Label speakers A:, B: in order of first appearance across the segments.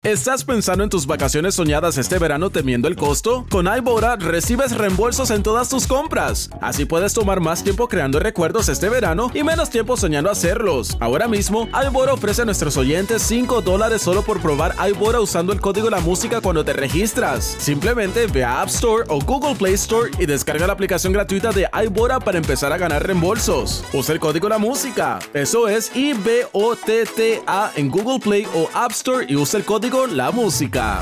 A: ¿Estás pensando en tus vacaciones soñadas este verano temiendo el costo? Con Albora recibes reembolsos en todas tus compras. Así puedes tomar más tiempo creando recuerdos este verano y menos tiempo soñando hacerlos. Ahora mismo, Albora ofrece a nuestros oyentes $5 solo por probar Albora usando el código La Música cuando te registras. Simplemente ve a App Store o Google Play Store y descarga la aplicación gratuita de Albora para empezar a ganar reembolsos. Usa el código La Música. Eso es IBOTTA en Google Play o App Store y usa el código La Música.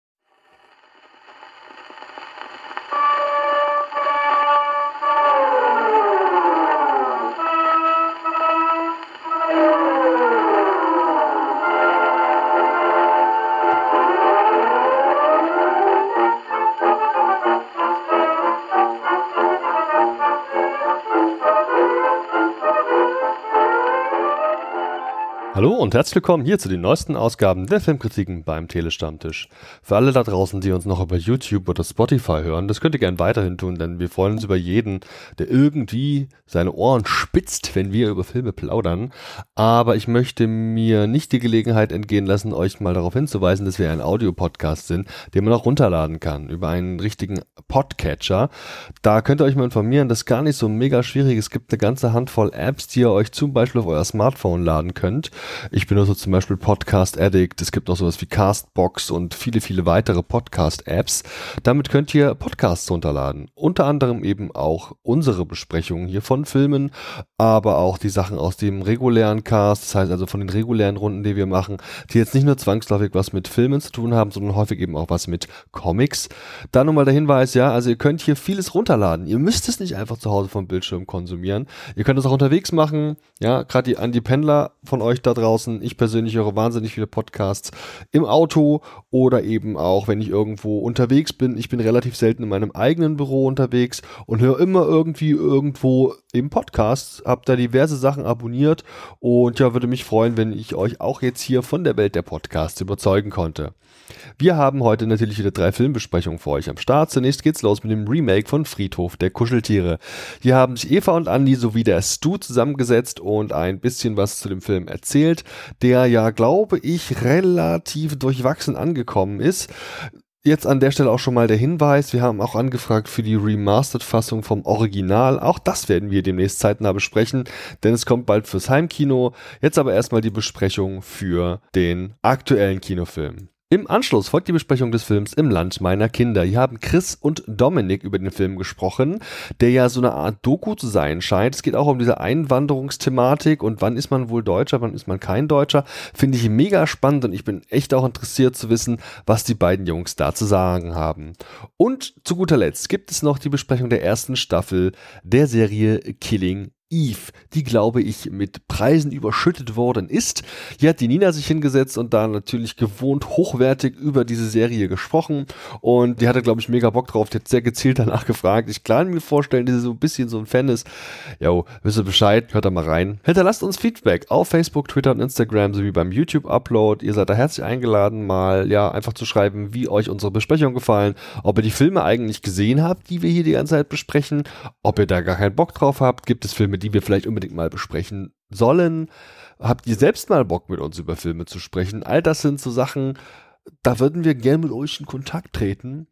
B: Hallo und herzlich willkommen hier zu den neuesten Ausgaben der Filmkritiken beim Telestammtisch. Für alle da draußen, die uns noch über YouTube oder Spotify hören, das könnt ihr gerne weiterhin tun, denn wir freuen uns über jeden, der irgendwie seine Ohren spitzt, wenn wir über Filme plaudern. Aber ich möchte mir nicht die Gelegenheit entgehen lassen, euch mal darauf hinzuweisen, dass wir ein Audio-Podcast sind, den man auch runterladen kann über einen richtigen Podcatcher. Da könnt ihr euch mal informieren, das ist gar nicht so mega schwierig. Es gibt eine ganze Handvoll Apps, die ihr euch zum Beispiel auf euer Smartphone laden könnt. Ich benutze zum Beispiel Podcast Addict, es gibt auch sowas wie Castbox und viele, viele weitere Podcast-Apps. Damit könnt ihr Podcasts runterladen. Unter anderem eben auch unsere Besprechungen hier von Filmen, aber auch die Sachen aus dem regulären Cast, das heißt also von den regulären Runden, die wir machen, die jetzt nicht nur zwangsläufig was mit Filmen zu tun haben, sondern häufig eben auch was mit Comics. Da nochmal der Hinweis, ja, also ihr könnt hier vieles runterladen. Ihr müsst es nicht einfach zu Hause vom Bildschirm konsumieren. Ihr könnt es auch unterwegs machen, ja, gerade an die Pendler von euch da draußen. Ich persönlich höre wahnsinnig viele Podcasts im Auto oder eben auch, wenn ich irgendwo unterwegs bin. Ich bin relativ selten in meinem eigenen Büro unterwegs und höre immer irgendwie irgendwo im Podcast. Hab da diverse Sachen abonniert und ja, würde mich freuen, wenn ich euch auch jetzt hier von der Welt der Podcasts überzeugen konnte. Wir haben heute natürlich wieder 3 Filmbesprechungen für euch am Start. Zunächst geht's los mit dem Remake von Friedhof der Kuscheltiere. Hier haben sich Eva und Andi sowie der Stu zusammengesetzt und ein bisschen was zu dem Film erzählt, der ja, glaube ich, relativ durchwachsen angekommen ist. Jetzt an der Stelle auch schon mal der Hinweis, wir haben auch angefragt für die Remastered-Fassung vom Original. Auch das werden wir demnächst zeitnah besprechen, denn es kommt bald fürs Heimkino. Jetzt aber erstmal die Besprechung für den aktuellen Kinofilm. Im Anschluss folgt die Besprechung des Films Im Land meiner Kinder. Hier haben Chris und Dominik über den Film gesprochen, der ja so eine Art Doku zu sein scheint. Es geht auch um diese Einwanderungsthematik und wann ist man wohl Deutscher, wann ist man kein Deutscher. Finde ich mega spannend und ich bin echt auch interessiert zu wissen, was die beiden Jungs da zu sagen haben. Und zu guter Letzt gibt es noch die Besprechung der ersten Staffel der Serie Killing Eve, die, glaube ich, mit Preisen überschüttet worden ist. Hier hat die Nina sich hingesetzt und da natürlich gewohnt hochwertig über diese Serie gesprochen und die hatte, glaube ich, mega Bock drauf. Die hat sehr gezielt danach gefragt. Ich kann mir vorstellen, dass sie so ein bisschen so ein Fan ist. Jo, wisst ihr Bescheid, hört da mal rein. Hinterlasst uns Feedback auf Facebook, Twitter und Instagram sowie beim YouTube-Upload. Ihr seid da herzlich eingeladen, mal ja einfach zu schreiben, wie euch unsere Besprechung gefallen, ob ihr die Filme eigentlich gesehen habt, die wir hier die ganze Zeit besprechen, ob ihr da gar keinen Bock drauf habt. Gibt es Filme, die wir vielleicht unbedingt mal besprechen sollen? Habt ihr selbst mal Bock, mit uns über Filme zu sprechen? All das sind so Sachen, da würden wir gerne mit euch in Kontakt treten.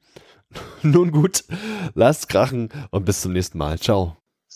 B: Nun gut, lasst krachen und bis zum nächsten Mal. Ciao.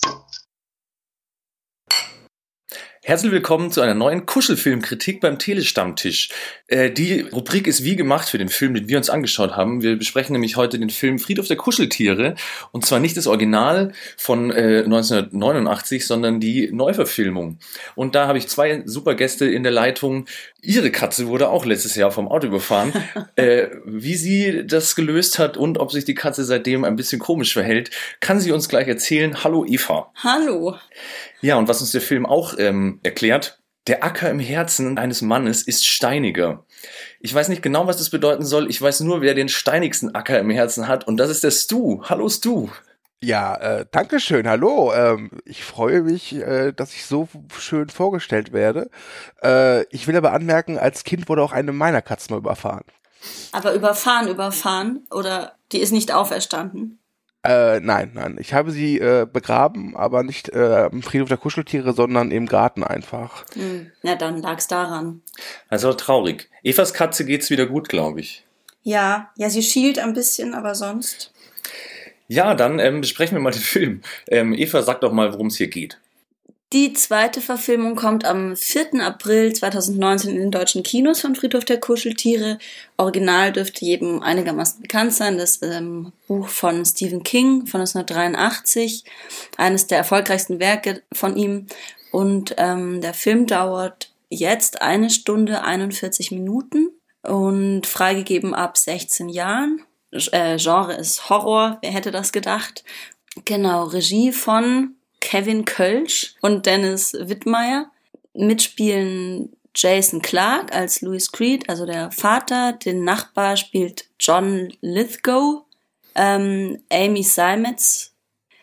C: Herzlich willkommen zu einer neuen Kuschelfilmkritik beim Telestammtisch. Die Rubrik ist wie gemacht für den Film, den wir uns angeschaut haben. Wir besprechen nämlich heute den Film Friedhof der Kuscheltiere. Und zwar nicht das Original von 1989, sondern die Neuverfilmung. Und da habe ich 2 super Gäste in der Leitung. Ihre Katze wurde auch letztes Jahr vom Auto überfahren. Wie sie das gelöst hat und ob sich die Katze seitdem ein bisschen komisch verhält, kann sie uns gleich erzählen. Hallo Eva.
D: Hallo.
C: Ja, und was uns der Film auch erklärt, der Acker im Herzen eines Mannes ist steiniger. Ich weiß nicht genau, was das bedeuten soll. Ich weiß nur, wer den steinigsten Acker im Herzen hat. Und das ist der Stu. Hallo Stu.
E: Ja, dankeschön, hallo. Ich freue mich, dass ich so schön vorgestellt werde. Ich will aber anmerken, als Kind wurde auch eine meiner Katzen mal überfahren.
D: Aber überfahren oder die ist nicht auferstanden?
E: Nein. Ich habe sie begraben, aber nicht im Friedhof der Kuscheltiere, sondern im Garten einfach.
D: Na, dann lag's daran.
C: Also traurig. Evas Katze geht's wieder gut, glaube ich.
D: Ja, sie schielt ein bisschen, aber sonst.
C: Ja, dann besprechen wir mal den Film. Eva, sag doch mal, worum es hier geht.
D: Die zweite Verfilmung kommt am 4. April 2019 in den deutschen Kinos von Friedhof der Kuscheltiere. Original dürfte jedem einigermaßen bekannt sein. Das Buch von Stephen King von 1983. Eines der erfolgreichsten Werke von ihm. Und der Film dauert jetzt 1 Stunde 41 Minuten und freigegeben ab 16 Jahren. Genre ist Horror, wer hätte das gedacht? Genau, Regie von Kevin Kölsch und Dennis Wittmeyer. Mitspielen Jason Clarke als Louis Creed, also der Vater. Den Nachbar spielt John Lithgow. Amy Seimetz.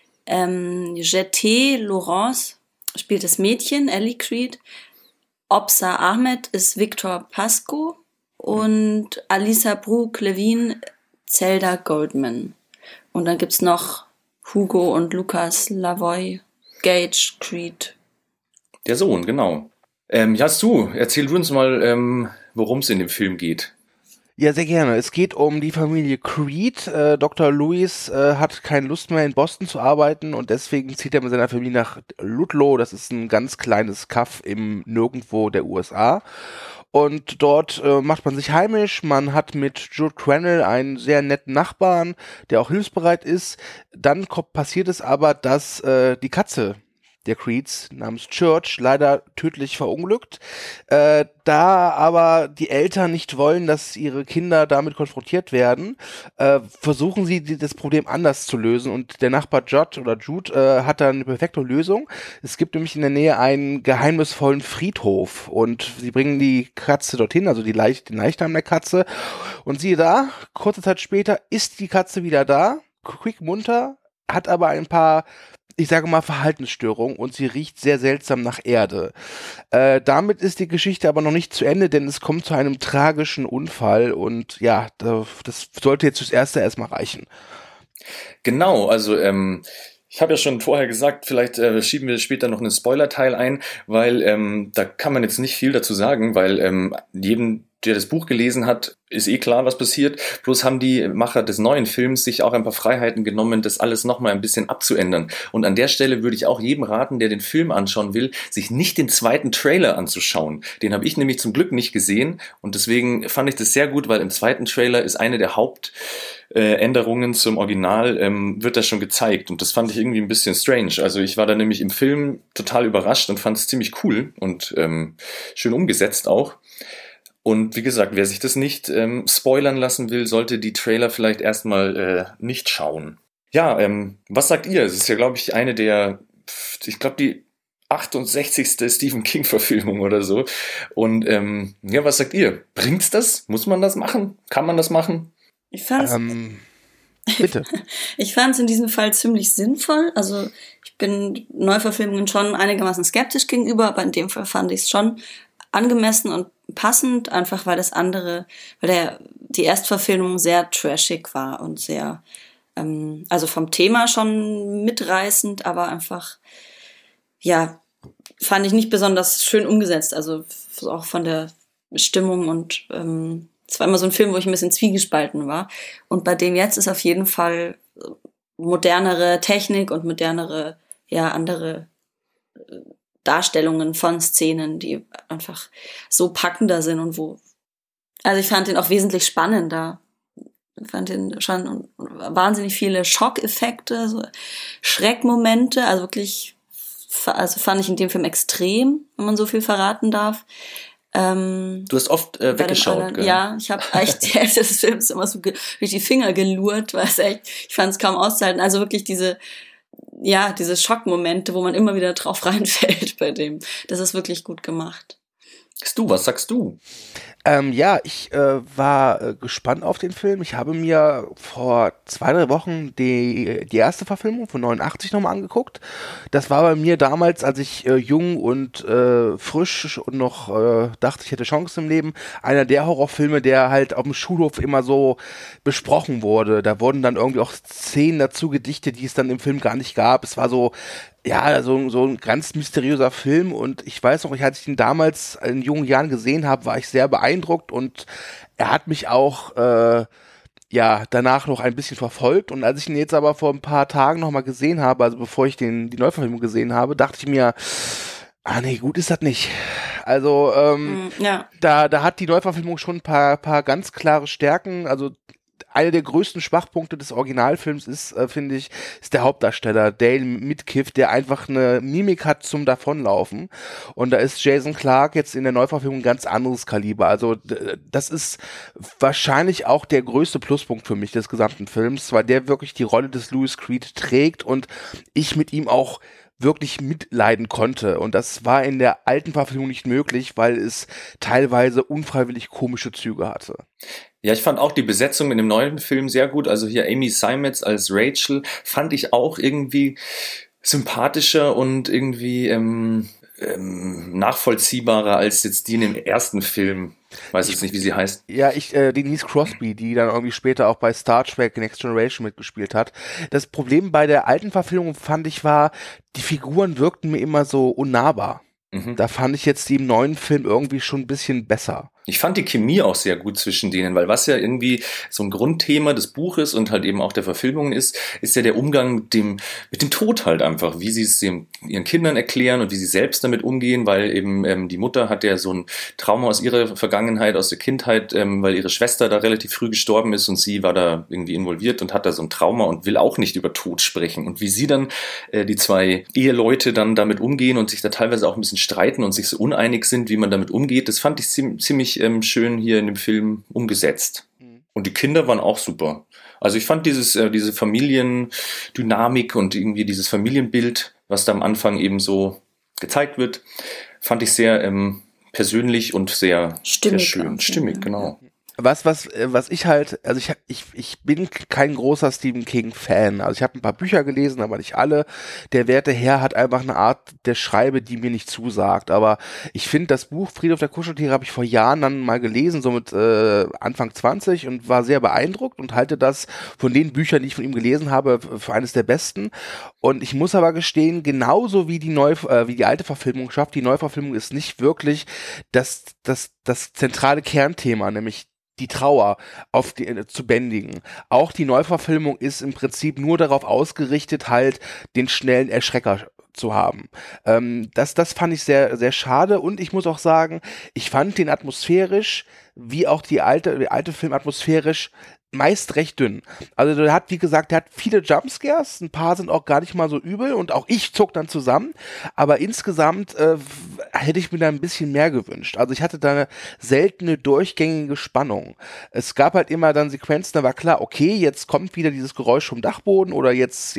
D: Jeté Laurence spielt das Mädchen, Ellie Creed. Obsa Ahmed ist Victor Pascoe. Und Alisa Brooke Levine Zelda Goldman. Und dann gibt's noch Hugo und Lucas Lavoie, Gage Creed.
C: Der Sohn, genau. Erzähl du uns mal, worum es in dem Film geht.
E: Ja, sehr gerne. Es geht um die Familie Creed. Dr. Lewis hat keine Lust mehr in Boston zu arbeiten und deswegen zieht er mit seiner Familie nach Ludlow. Das ist ein ganz kleines Kaff im Nirgendwo der USA. Und dort macht man sich heimisch. Man hat mit Jude Crannell einen sehr netten Nachbarn, der auch hilfsbereit ist. Dann passiert es aber, dass die Katze der Creeds namens Church leider tödlich verunglückt. Da aber die Eltern nicht wollen, dass ihre Kinder damit konfrontiert werden, versuchen sie das Problem anders zu lösen und der Nachbar Jude hat da eine perfekte Lösung. Es gibt nämlich in der Nähe einen geheimnisvollen Friedhof und sie bringen die Katze dorthin, also den Leichnam der Katze und siehe da, kurze Zeit später ist die Katze wieder da, quickmunter, hat aber ein paar, ich sage mal, Verhaltensstörung und sie riecht sehr seltsam nach Erde. Damit ist die Geschichte aber noch nicht zu Ende, denn es kommt zu einem tragischen Unfall und ja, das sollte jetzt fürs Erste erstmal reichen.
C: Genau, also ich habe ja schon vorher gesagt, vielleicht schieben wir später noch einen Spoiler-Teil ein, weil da kann man jetzt nicht viel dazu sagen, weil jedem, der das Buch gelesen hat, ist klar, was passiert. Bloß haben die Macher des neuen Films sich auch ein paar Freiheiten genommen, das alles nochmal ein bisschen abzuändern. Und an der Stelle würde ich auch jedem raten, der den Film anschauen will, sich nicht den zweiten Trailer anzuschauen. Den habe ich nämlich zum Glück nicht gesehen und deswegen fand ich das sehr gut, weil im zweiten Trailer ist eine der Hauptänderungen zum Original, wird das schon gezeigt und das fand ich irgendwie ein bisschen strange. Also ich war da nämlich im Film total überrascht und fand es ziemlich cool und schön umgesetzt auch. Und wie gesagt, wer sich das nicht spoilern lassen will, sollte die Trailer vielleicht erstmal nicht schauen. Ja, was sagt ihr? Es ist ja, glaube ich, die 68. Stephen King-Verfilmung oder so. Und was sagt ihr? Bringt's das? Muss man das machen? Kann man das machen?
D: Ich fand's
E: bitte.
D: Ich fand's in diesem Fall ziemlich sinnvoll. Also ich bin Neuverfilmungen schon einigermaßen skeptisch gegenüber, aber in dem Fall fand ich es schon angemessen und passend, einfach weil die Erstverfilmung sehr trashig war und sehr, also vom Thema schon mitreißend, aber einfach, ja, fand ich nicht besonders schön umgesetzt, also auch von der Stimmung und es war immer so ein Film, wo ich ein bisschen zwiegespalten war und bei dem jetzt ist auf jeden Fall modernere Technik und modernere, ja, andere Darstellungen von Szenen, die einfach so packender sind und also ich fand den auch wesentlich spannender. Ich fand den schon wahnsinnig viele Schockeffekte, so Schreckmomente, also wirklich, also fand ich in dem Film extrem, wenn man so viel verraten darf.
C: Du hast oft weggeschaut, gell?
D: Ja, ich habe echt die Hälfte des Films immer so durch die Finger gelurrt, weil ich fand es kaum auszuhalten. Also wirklich diese Schockmomente, wo man immer wieder drauf reinfällt bei dem. Das ist wirklich gut gemacht.
C: Was sagst du?
E: Ja, ich war gespannt auf den Film. Ich habe mir vor 2-3 Wochen die erste Verfilmung von 89 nochmal angeguckt. Das war bei mir damals, als ich jung und frisch und noch dachte, ich hätte Chancen im Leben, einer der Horrorfilme, der halt auf dem Schulhof immer so besprochen wurde. Da wurden dann irgendwie auch Szenen dazu gedichtet, die es dann im Film gar nicht gab. Es war so, ja, so ein ganz mysteriöser Film und ich weiß noch, als ich ihn damals in jungen Jahren gesehen habe, war ich sehr beeindruckt und er hat mich auch danach noch ein bisschen verfolgt und als ich ihn jetzt aber vor ein paar Tagen nochmal gesehen habe, also bevor ich die Neuverfilmung gesehen habe, dachte ich mir, nee, gut ist das nicht. Also da hat die Neuverfilmung schon ein paar ganz klare Stärken, also einer der größten Schwachpunkte des Originalfilms ist, finde ich, ist der Hauptdarsteller, Dale Midkiff, der einfach eine Mimik hat zum Davonlaufen. Und da ist Jason Clarke jetzt in der Neuverfilmung ein ganz anderes Kaliber. Also das ist wahrscheinlich auch der größte Pluspunkt für mich des gesamten Films, weil der wirklich die Rolle des Louis Creed trägt und ich mit ihm auch wirklich mitleiden konnte. Und das war in der alten Verfilmung nicht möglich, weil es teilweise unfreiwillig komische Züge hatte.
C: Ja, ich fand auch die Besetzung in dem neuen Film sehr gut. Also hier Amy Seimetz als Rachel fand ich auch irgendwie sympathischer und irgendwie nachvollziehbarer als jetzt die in dem ersten Film. Weiß jetzt nicht, wie sie heißt.
E: Ja, Denise Crosby, die dann irgendwie später auch bei Star Trek Next Generation mitgespielt hat. Das Problem bei der alten Verfilmung fand ich war, die Figuren wirkten mir immer so unnahbar. Da fand ich jetzt die im neuen Film irgendwie schon ein bisschen besser.
C: Ich fand die Chemie auch sehr gut zwischen denen, weil was ja irgendwie so ein Grundthema des Buches und halt eben auch der Verfilmung ist ja der Umgang mit dem Tod halt einfach, wie sie es ihren Kindern erklären und wie sie selbst damit umgehen, weil eben die Mutter hat ja so ein Trauma aus ihrer Vergangenheit, aus der Kindheit, weil ihre Schwester da relativ früh gestorben ist und sie war da irgendwie involviert und hat da so ein Trauma und will auch nicht über Tod sprechen. Und wie sie dann, die zwei Eheleute dann damit umgehen und sich da teilweise auch ein bisschen streiten und sich so uneinig sind, wie man damit umgeht, das fand ich ziemlich schön hier in dem Film umgesetzt. Und die Kinder waren auch super. Also ich fand diese Familiendynamik und irgendwie dieses Familienbild, was da am Anfang eben so gezeigt wird, fand ich sehr persönlich und sehr schön. Stimmig, genau.
E: Was ich halt, also ich bin kein großer Stephen King-Fan. Also ich habe ein paar Bücher gelesen, aber nicht alle. Der werte Herr hat einfach eine Art der Schreibe, die mir nicht zusagt. Aber ich finde, das Buch Friedhof der Kuscheltiere habe ich vor Jahren dann mal gelesen, so mit Anfang 20 und war sehr beeindruckt und halte das von den Büchern, die ich von ihm gelesen habe, für eines der besten. Und ich muss aber gestehen, genauso wie die alte Verfilmung schafft, die Neuverfilmung ist nicht wirklich das zentrale Kernthema, nämlich die Trauer zu bändigen. Auch die Neuverfilmung ist im Prinzip nur darauf ausgerichtet, halt den schnellen Erschrecker zu haben. Das fand ich sehr, sehr schade und ich muss auch sagen, ich fand den atmosphärisch, wie auch die alte Film atmosphärisch meist recht dünn. Also der hat viele Jumpscares, ein paar sind auch gar nicht mal so übel und auch ich zuck dann zusammen, aber insgesamt hätte ich mir da ein bisschen mehr gewünscht. Also ich hatte da eine seltene durchgängige Spannung. Es gab halt immer dann Sequenzen, da war klar, okay, jetzt kommt wieder dieses Geräusch vom Dachboden oder jetzt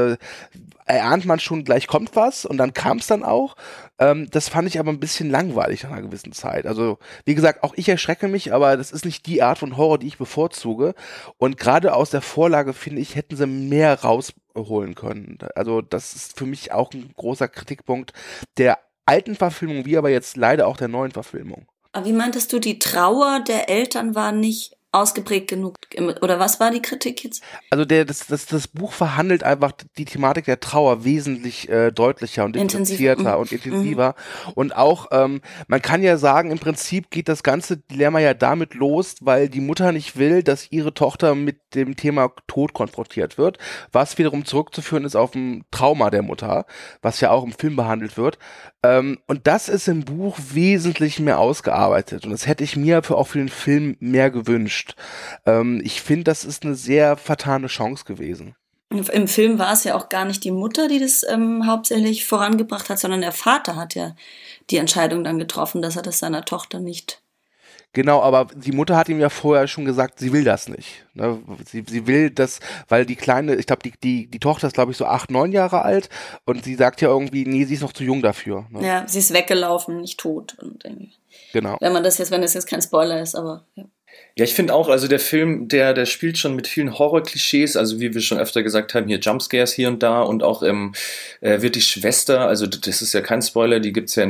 E: erahnt man schon, gleich kommt was und dann kam es dann auch. Das fand ich aber ein bisschen langweilig nach einer gewissen Zeit. Also, wie gesagt, auch ich erschrecke mich, aber das ist nicht die Art von Horror, die ich bevorzuge. Und gerade aus der Vorlage, finde ich, hätten sie mehr rausholen können. Also, das ist für mich auch ein großer Kritikpunkt der alten Verfilmung, wie aber jetzt leider auch der neuen Verfilmung.
D: Aber wie meintest du, die Trauer der Eltern war nicht ausgeprägt genug? Oder was war die Kritik jetzt?
E: Also das Buch verhandelt einfach die Thematik der Trauer wesentlich deutlicher und differenzierter und intensiver. Und auch, man kann ja sagen, im Prinzip geht das ganze Dilemma ja damit los, weil die Mutter nicht will, dass ihre Tochter mit dem Thema Tod konfrontiert wird, was wiederum zurückzuführen ist auf ein Trauma der Mutter, was ja auch im Film behandelt wird. Und das ist im Buch wesentlich mehr ausgearbeitet und das hätte ich mir auch für den Film mehr gewünscht. Ich finde, das ist eine sehr vertane Chance gewesen.
D: Im Film war es ja auch gar nicht die Mutter, die das hauptsächlich vorangebracht hat, sondern der Vater hat ja die Entscheidung dann getroffen, dass er das seiner Tochter nicht
E: Genau, aber die Mutter hat ihm ja vorher schon gesagt, sie will das nicht. Ne? Sie will das, weil die Kleine, ich glaube, die Tochter ist, glaube ich, so 8, 9 Jahre alt und sie sagt ja irgendwie, nee, sie ist noch zu jung dafür. Ne?
D: Ja, sie ist weggelaufen, nicht tot. Und
E: genau.
D: Wenn das jetzt kein Spoiler ist, aber ja.
C: Ja, ich finde auch, also der Film, der spielt schon mit vielen Horror-Klischees, also wie wir schon öfter gesagt haben, hier Jumpscares hier und da und auch wird die Schwester, also das ist ja kein Spoiler, die gibt's ja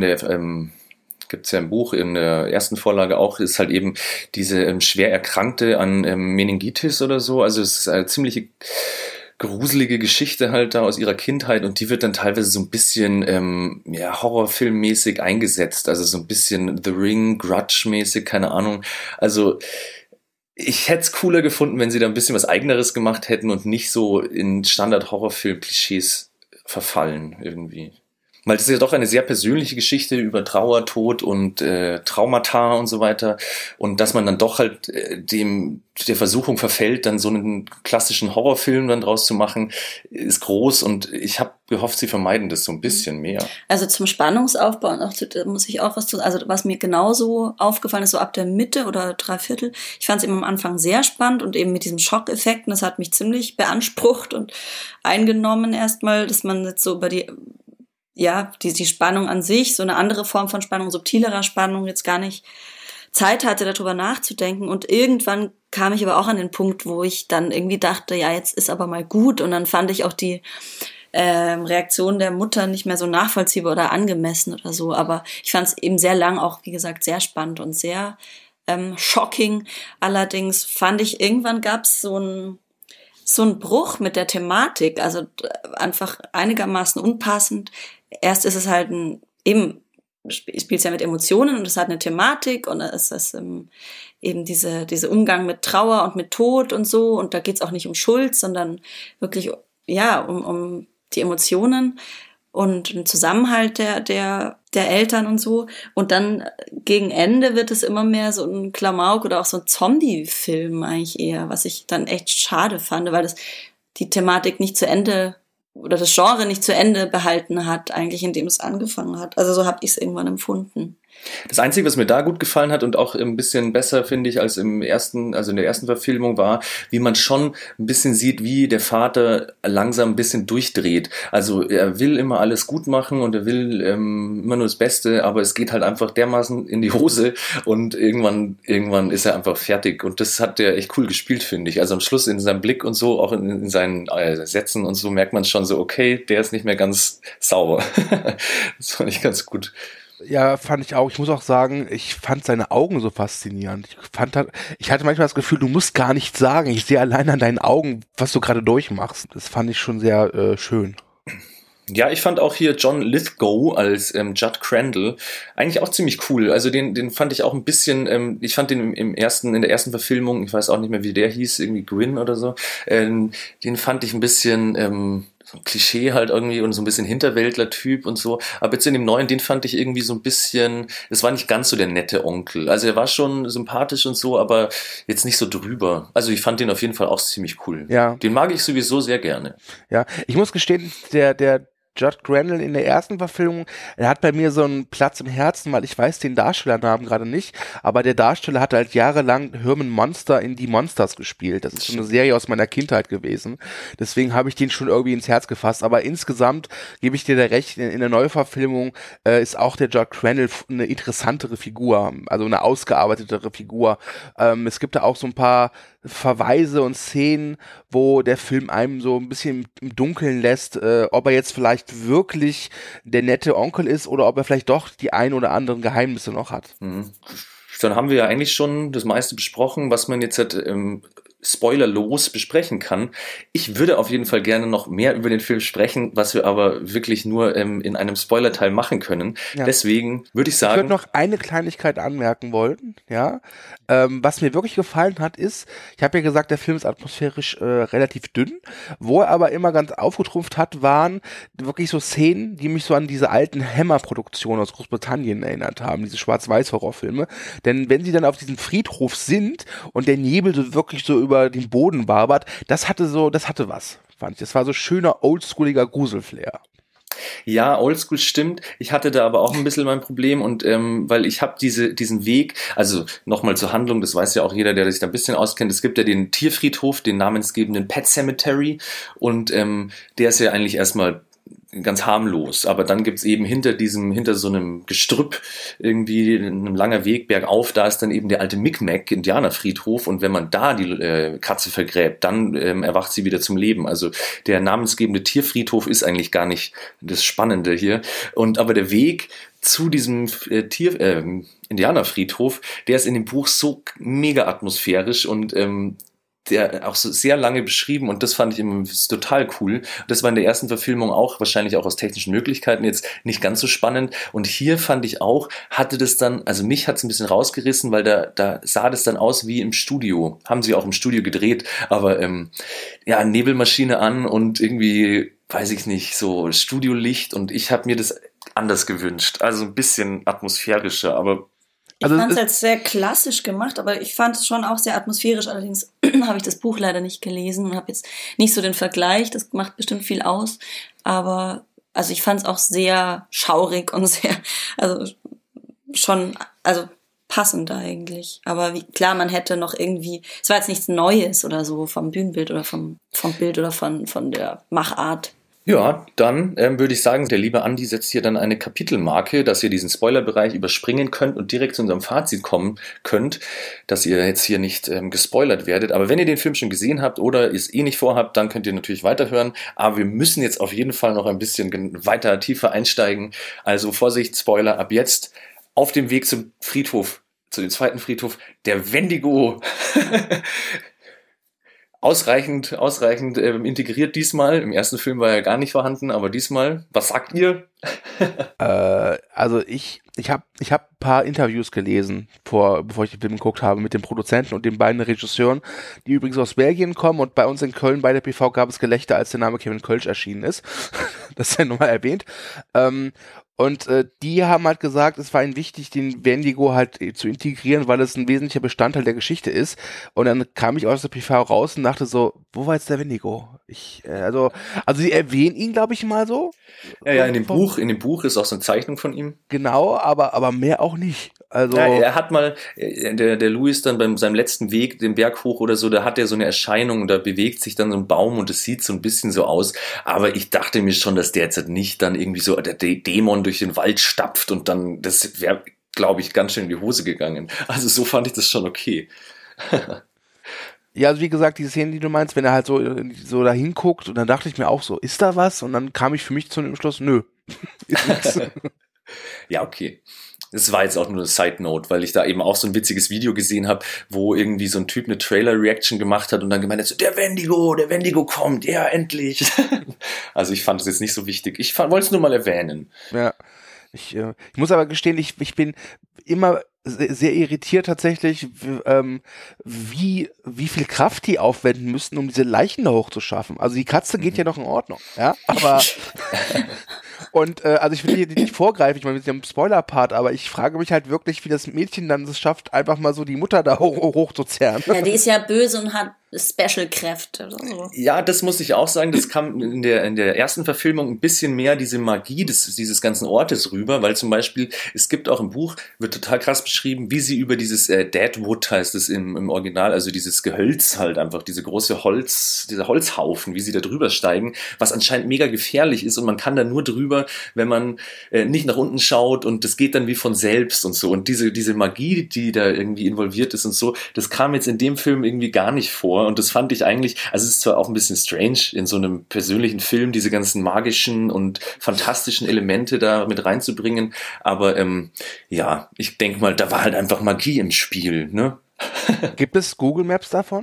C: im Buch, in der ersten Vorlage auch, ist halt eben diese schwer Erkrankte an Meningitis oder so, also es ist eine ziemliche gruselige Geschichte halt da aus ihrer Kindheit und die wird dann teilweise so ein bisschen horrorfilmmäßig eingesetzt, also so ein bisschen The Ring, Grudge-mäßig, keine Ahnung. Also ich hätte es cooler gefunden, wenn sie da ein bisschen was Eigeneres gemacht hätten und nicht so in Standard-Horrorfilm-Klischees verfallen irgendwie. Weil das ist ja doch eine sehr persönliche Geschichte über Trauer, Tod und Traumata und so weiter. Und dass man dann doch halt der Versuchung verfällt, dann so einen klassischen Horrorfilm dann draus zu machen, ist groß. Und ich habe gehofft, sie vermeiden das so ein bisschen mehr.
D: Also zum Spannungsaufbau, und auch muss ich auch was tun. Also was mir genauso aufgefallen ist, so ab der Mitte oder 3/4, ich fand es eben am Anfang sehr spannend und eben mit diesem Schockeffekten, das hat mich ziemlich beansprucht und eingenommen erstmal, dass man jetzt so über die Spannung an sich, so eine andere Form von Spannung, subtilerer Spannung, jetzt gar nicht Zeit hatte, darüber nachzudenken. Und irgendwann kam ich aber auch an den Punkt, wo ich dann irgendwie dachte, ja, jetzt ist aber mal gut. Und dann fand ich auch die Reaktion der Mutter nicht mehr so nachvollziehbar oder angemessen oder so. Aber ich fand es eben sehr lang auch, wie gesagt, sehr spannend und sehr shocking. Allerdings fand ich, irgendwann gab es so ein Bruch mit der Thematik, also einfach einigermaßen unpassend. Erst ist es halt spielt es ja mit Emotionen und es hat eine Thematik und es ist eben diese Umgang mit Trauer und mit Tod und so, und da geht es auch nicht um Schuld, sondern wirklich um die Emotionen und den Zusammenhalt der Eltern und so. Und dann gegen Ende wird es immer mehr so ein Klamauk oder auch so ein Zombie-Film eigentlich eher, was ich dann echt schade fand, weil das die Thematik nicht zu Ende oder das Genre nicht zu Ende behalten hat, eigentlich, indem es angefangen hat. Also so habe ich es irgendwann empfunden.
C: Das Einzige, was mir da gut gefallen hat und auch ein bisschen besser, finde ich, als in der ersten Verfilmung war, wie man schon ein bisschen sieht, wie der Vater langsam ein bisschen durchdreht. Also er will immer alles gut machen und er will immer nur das Beste, aber es geht halt einfach dermaßen in die Hose und irgendwann ist er einfach fertig. Und das hat der echt cool gespielt, finde ich. Also am Schluss in seinem Blick und so, auch in seinen Sätzen und so, merkt man schon so, okay, der ist nicht mehr ganz sauber. Das fand ich ganz gut.
E: Ja, fand ich auch. Ich muss auch sagen, ich fand seine Augen so faszinierend. Ich hatte manchmal das Gefühl, du musst gar nichts sagen. Ich sehe allein an deinen Augen, was du gerade durchmachst. Das fand ich schon sehr schön.
C: Ja, ich fand auch hier John Lithgow als Judd Crandall eigentlich auch ziemlich cool. Also den fand ich auch ein bisschen, ich fand den in der ersten Verfilmung, ich weiß auch nicht mehr, wie der hieß, irgendwie Gwyn oder so, den fand ich ein bisschen so ein Klischee halt irgendwie und so ein bisschen Hinterwäldler-Typ und so. Aber jetzt in dem neuen, den fand ich irgendwie so ein bisschen, es war nicht ganz so der nette Onkel. Also er war schon sympathisch und so, aber jetzt nicht so drüber. Also ich fand den auf jeden Fall auch ziemlich cool.
E: Ja.
C: Den mag ich sowieso sehr gerne.
E: Ja, ich muss gestehen, der Judd Crandall in der ersten Verfilmung, er hat bei mir so einen Platz im Herzen, weil ich weiß den Darstellernamen gerade nicht, aber der Darsteller hat halt jahrelang Herman Monster in Die Monsters gespielt. Das ist so eine Serie aus meiner Kindheit gewesen. Deswegen habe ich den schon irgendwie ins Herz gefasst. Aber insgesamt gebe ich dir da recht, in der Neuverfilmung ist auch der Judd Crandall eine interessantere Figur, also eine ausgearbeitetere Figur. Es gibt da auch so ein paar Verweise und Szenen, wo der Film einem so ein bisschen im Dunkeln lässt, ob er jetzt vielleicht wirklich der nette Onkel ist oder ob er vielleicht doch die ein oder anderen Geheimnisse noch hat.
C: Mhm. Dann haben wir ja eigentlich schon das meiste besprochen, was man jetzt spoilerlos besprechen kann. Ich würde auf jeden Fall gerne noch mehr über den Film sprechen, was wir aber wirklich nur in einem Spoilerteil machen können. Ja. Deswegen würde ich sagen...
E: Ich würde noch eine Kleinigkeit anmerken wollen, ja. Was mir wirklich gefallen hat, ist, ich habe ja gesagt, der Film ist atmosphärisch relativ dünn. Wo er aber immer ganz aufgetrumpft hat, waren wirklich so Szenen, die mich so an diese alten Hammer-Produktionen aus Großbritannien erinnert haben, diese Schwarz-Weiß-Horrorfilme. Denn wenn sie dann auf diesem Friedhof sind und der Nebel so wirklich so über den Boden wabert, das hatte was, fand ich. Das war so schöner, oldschooliger Gruselflair.
C: Ja, Oldschool stimmt. Ich hatte da aber auch ein bisschen mein Problem und weil ich habe diesen Weg, also nochmal zur Handlung, das weiß ja auch jeder, der sich da ein bisschen auskennt, es gibt ja den Tierfriedhof, den namensgebenden Pet Cemetery und der ist ja eigentlich erstmal ganz harmlos, aber dann gibt's eben hinter so einem Gestrüpp irgendwie ein langer Weg bergauf, da ist dann eben der alte Micmac Indianerfriedhof und wenn man da die Katze vergräbt, dann erwacht sie wieder zum Leben. Also der namensgebende Tierfriedhof ist eigentlich gar nicht das Spannende hier aber der Weg zu diesem Indianerfriedhof, der ist in dem Buch so mega atmosphärisch und der auch so sehr lange beschrieben und das fand ich immer total cool. Das war in der ersten Verfilmung auch, wahrscheinlich auch aus technischen Möglichkeiten jetzt nicht ganz so spannend und hier fand ich auch, hatte das dann, also mich hat es ein bisschen rausgerissen, weil da sah das dann aus wie im Studio, haben sie auch im Studio gedreht, aber Nebelmaschine an und irgendwie, weiß ich nicht, so Studiolicht und ich habe mir das anders gewünscht, also ein bisschen atmosphärischer, aber
D: ich fand es halt sehr klassisch gemacht, aber ich fand es schon auch sehr atmosphärisch. Allerdings habe ich das Buch leider nicht gelesen und habe jetzt nicht so den Vergleich. Das macht bestimmt viel aus. Aber also ich fand es auch sehr schaurig und passend eigentlich. Aber klar, man hätte noch irgendwie, es war jetzt nichts Neues oder so vom Bühnenbild oder vom Bild oder von der Machart.
C: Ja, dann würde ich sagen, der liebe Andi setzt hier dann eine Kapitelmarke, dass ihr diesen Spoilerbereich überspringen könnt und direkt zu unserem Fazit kommen könnt, dass ihr jetzt hier nicht gespoilert werdet. Aber wenn ihr den Film schon gesehen habt oder es nicht vorhabt, dann könnt ihr natürlich weiterhören. Aber wir müssen jetzt auf jeden Fall noch ein bisschen weiter, tiefer einsteigen. Also Vorsicht, Spoiler, ab jetzt auf dem Weg zum Friedhof, zu dem zweiten Friedhof, der Wendigo. Ausreichend integriert diesmal. Im ersten Film war er gar nicht vorhanden, aber diesmal, was sagt ihr?
E: Also ich habe ein paar Interviews gelesen, bevor ich den Film geguckt habe, mit dem Produzenten und den beiden Regisseuren, die übrigens aus Belgien kommen und bei uns in Köln bei der PV gab es Gelächter, als der Name Kevin Kölsch erschienen ist. Das ist ja nochmal erwähnt. Und die haben halt gesagt, es war ihnen wichtig, den Wendigo halt zu integrieren, weil es ein wesentlicher Bestandteil der Geschichte ist. Und dann kam ich aus der PV raus und dachte so, wo war jetzt der Wendigo? Also sie erwähnen ihn, glaube ich, mal so.
C: Ja, in dem Buch ist auch so eine Zeichnung von ihm.
E: Genau, aber mehr auch nicht. Also
C: ja, er hat mal, der Louis dann bei seinem letzten Weg, den Berg hoch oder so, da hat er so eine Erscheinung und da bewegt sich dann so ein Baum und es sieht so ein bisschen so aus. Aber ich dachte mir schon, dass der jetzt nicht dann irgendwie so der Dämon durch den Wald stapft und dann, das wäre, glaube ich, ganz schön in die Hose gegangen. Also so fand ich das schon okay.
E: Ja, also wie gesagt, die Szene, die du meinst, wenn er halt so da hinguckt und dann dachte ich mir auch so, ist da was? Und dann kam ich für mich zu dem Schluss, nö. Ist nix.
C: Ja, okay. Das war jetzt auch nur eine Side-Note, weil ich da eben auch so ein witziges Video gesehen habe, wo irgendwie so ein Typ eine Trailer-Reaction gemacht hat und dann gemeint hat, so, der Wendigo kommt, ja, endlich. Also ich fand das jetzt nicht so wichtig. Ich wollte es nur mal erwähnen.
E: Ja, ich muss aber gestehen, ich bin immer sehr irritiert tatsächlich, wie viel Kraft die aufwenden müssten, um diese Leichen da hochzuschaffen. Also die Katze geht ja noch in Ordnung, ja, aber und also ich will hier nicht vorgreifen, ich meine, wir sind ja im Spoiler-Part, aber ich frage mich halt wirklich, wie das Mädchen dann es schafft, einfach mal so die Mutter da hochzuzerren.
D: Ja, die ist ja böse und hat Special-Kräfte. So.
C: Ja, das muss ich auch sagen, das kam in der ersten Verfilmung ein bisschen mehr diese Magie dieses ganzen Ortes rüber, weil zum Beispiel, es gibt auch im Buch, wird total krass beschrieben, wie sie über dieses Deadwood heißt es im Original, also dieses Gehölz halt einfach, dieser Holzhaufen, wie sie da drüber steigen, was anscheinend mega gefährlich ist und man kann da nur drüber, wenn man nicht nach unten schaut und das geht dann wie von selbst und so und diese Magie, die da irgendwie involviert ist und so, das kam jetzt in dem Film irgendwie gar nicht vor. Und das fand ich eigentlich, also es ist zwar auch ein bisschen strange, in so einem persönlichen Film diese ganzen magischen und fantastischen Elemente da mit reinzubringen, aber ja, ich denke mal, da war halt einfach Magie im Spiel, ne?
E: Gibt es Google Maps davon?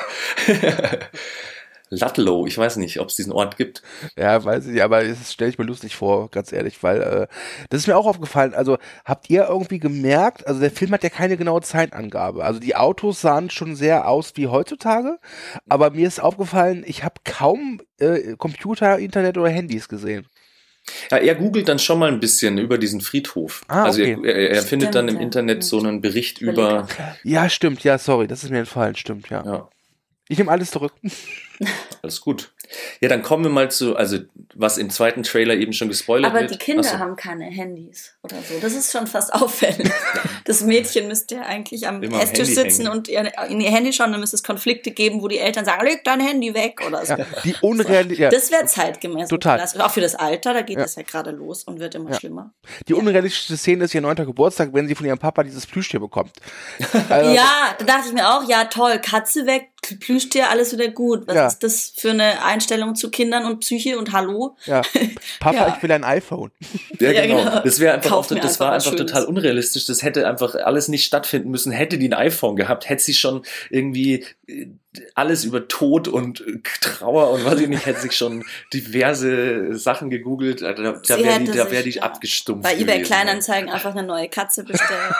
C: Ludlow, ich weiß nicht, ob es diesen Ort gibt.
E: Ja, weiß ich, aber das stelle ich mir lustig vor, ganz ehrlich, weil das ist mir auch aufgefallen, also habt ihr irgendwie gemerkt, also der Film hat ja keine genaue Zeitangabe, also die Autos sahen schon sehr aus wie heutzutage, aber mir ist aufgefallen, ich habe kaum Computer, Internet oder Handys gesehen.
C: Ja, er googelt dann schon mal ein bisschen über diesen Friedhof. Also
E: okay.
C: er findet dann im Internet so einen Bericht über...
E: Ja, stimmt, ja, sorry, das ist mir entfallen, stimmt, ja. Ich nehme alles zurück.
C: Alles gut. Ja, dann kommen wir mal zu, also was im zweiten Trailer eben schon gespoilert wird.
D: Aber die Kinder haben keine Handys oder so. Das ist schon fast auffällig. Das Mädchen müsste ja eigentlich am Esstisch sitzen und in ihr Handy schauen. Dann müsste es Konflikte geben, wo die Eltern sagen, leg dein Handy weg oder so.
E: Ja,
D: das wäre zeitgemäß.
E: Total.
D: Auch für das Alter, da geht es ja gerade los und wird immer schlimmer.
E: Die unrealistische Szene ist ihr 9. Geburtstag, wenn sie von ihrem Papa dieses Plüschtier bekommt.
D: Ja, da dachte ich mir auch, ja toll, Katze weg, Plüschtier, alles wieder gut. Was ist das für eine Einstellung zu Kindern und Psyche und Hallo?
E: Ja. Papa, ich will ein iPhone.
C: Ja, genau. Das wäre einfach,
D: das war
C: einfach total unrealistisch. Das hätte einfach alles nicht stattfinden müssen. Hätte die ein iPhone gehabt, hätte sie schon irgendwie alles über Tod und Trauer und was ich nicht, hätte sich schon diverse Sachen gegoogelt. Da wäre die abgestumpft.
D: Bei eBay Kleinanzeigen einfach eine neue Katze bestellt.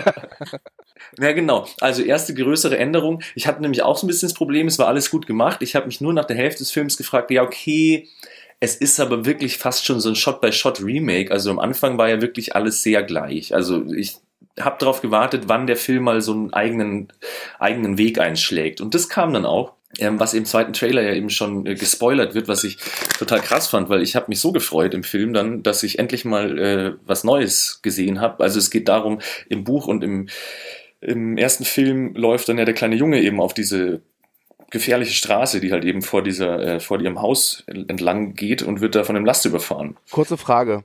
C: Ja, genau. Also erste größere Änderung. Ich hatte nämlich auch so ein bisschen das Problem, es war alles gut gemacht. Ich habe mich nur nach der Hälfte des Films gefragt, ja okay, es ist aber wirklich fast schon so ein Shot-by-Shot-Remake. Also am Anfang war ja wirklich alles sehr gleich. Also ich habe darauf gewartet, wann der Film mal so einen eigenen Weg einschlägt. Und das kam dann auch. Was im zweiten Trailer ja eben schon gespoilert wird, was ich total krass fand, weil ich habe mich so gefreut im Film dann, dass ich endlich mal was Neues gesehen habe. Also es geht darum, im Buch und im ersten Film läuft dann ja der kleine Junge eben auf diese gefährliche Straße, die halt eben vor ihrem Haus entlang geht und wird da von einem Last überfahren.
E: Kurze Frage.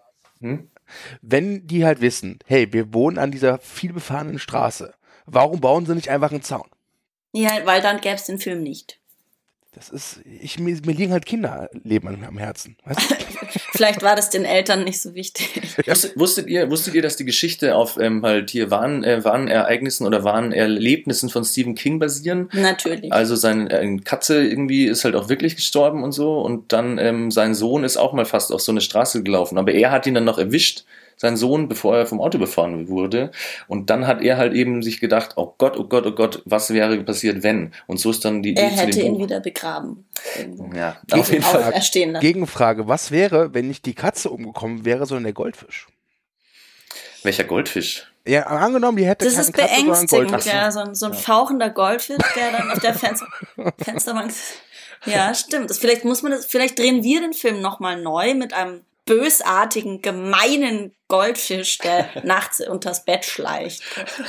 E: Wenn die halt wissen, hey, wir wohnen an dieser vielbefahrenen Straße, warum bauen sie nicht einfach einen Zaun?
D: Ja, weil dann gäbe es den Film nicht.
E: Das ist, mir liegen halt Kinderleben am Herzen. Weißt du?
D: Vielleicht war das den Eltern nicht so wichtig.
C: Wusstet ihr, dass die Geschichte auf halt hier wahren Ereignissen oder wahren Erlebnissen von Stephen King basieren?
D: Natürlich.
C: Also seine Katze irgendwie ist halt auch wirklich gestorben und so und dann sein Sohn ist auch mal fast auf so eine Straße gelaufen, aber er hat ihn dann noch erwischt, sein Sohn, bevor er vom Auto befahren wurde. Und dann hat er halt eben sich gedacht, oh Gott, was wäre passiert, wenn? Und so ist dann die Idee
D: zu dem Buch. Er hätte ihn wieder begraben.
C: Ja, auf jeden Fall.
E: Gegenfrage, was wäre, wenn nicht die Katze umgekommen wäre, sondern der Goldfisch?
C: Welcher Goldfisch?
E: Ja, angenommen, die hätte
D: keine Katze, sondern einen Goldfisch. Das ist beängstigend, ja, so ein fauchender Goldfisch, der dann auf der Fensterbank... Ja, stimmt. Vielleicht drehen wir den Film nochmal neu mit einem bösartigen, gemeinen Goldfisch, der nachts unters Bett schleicht.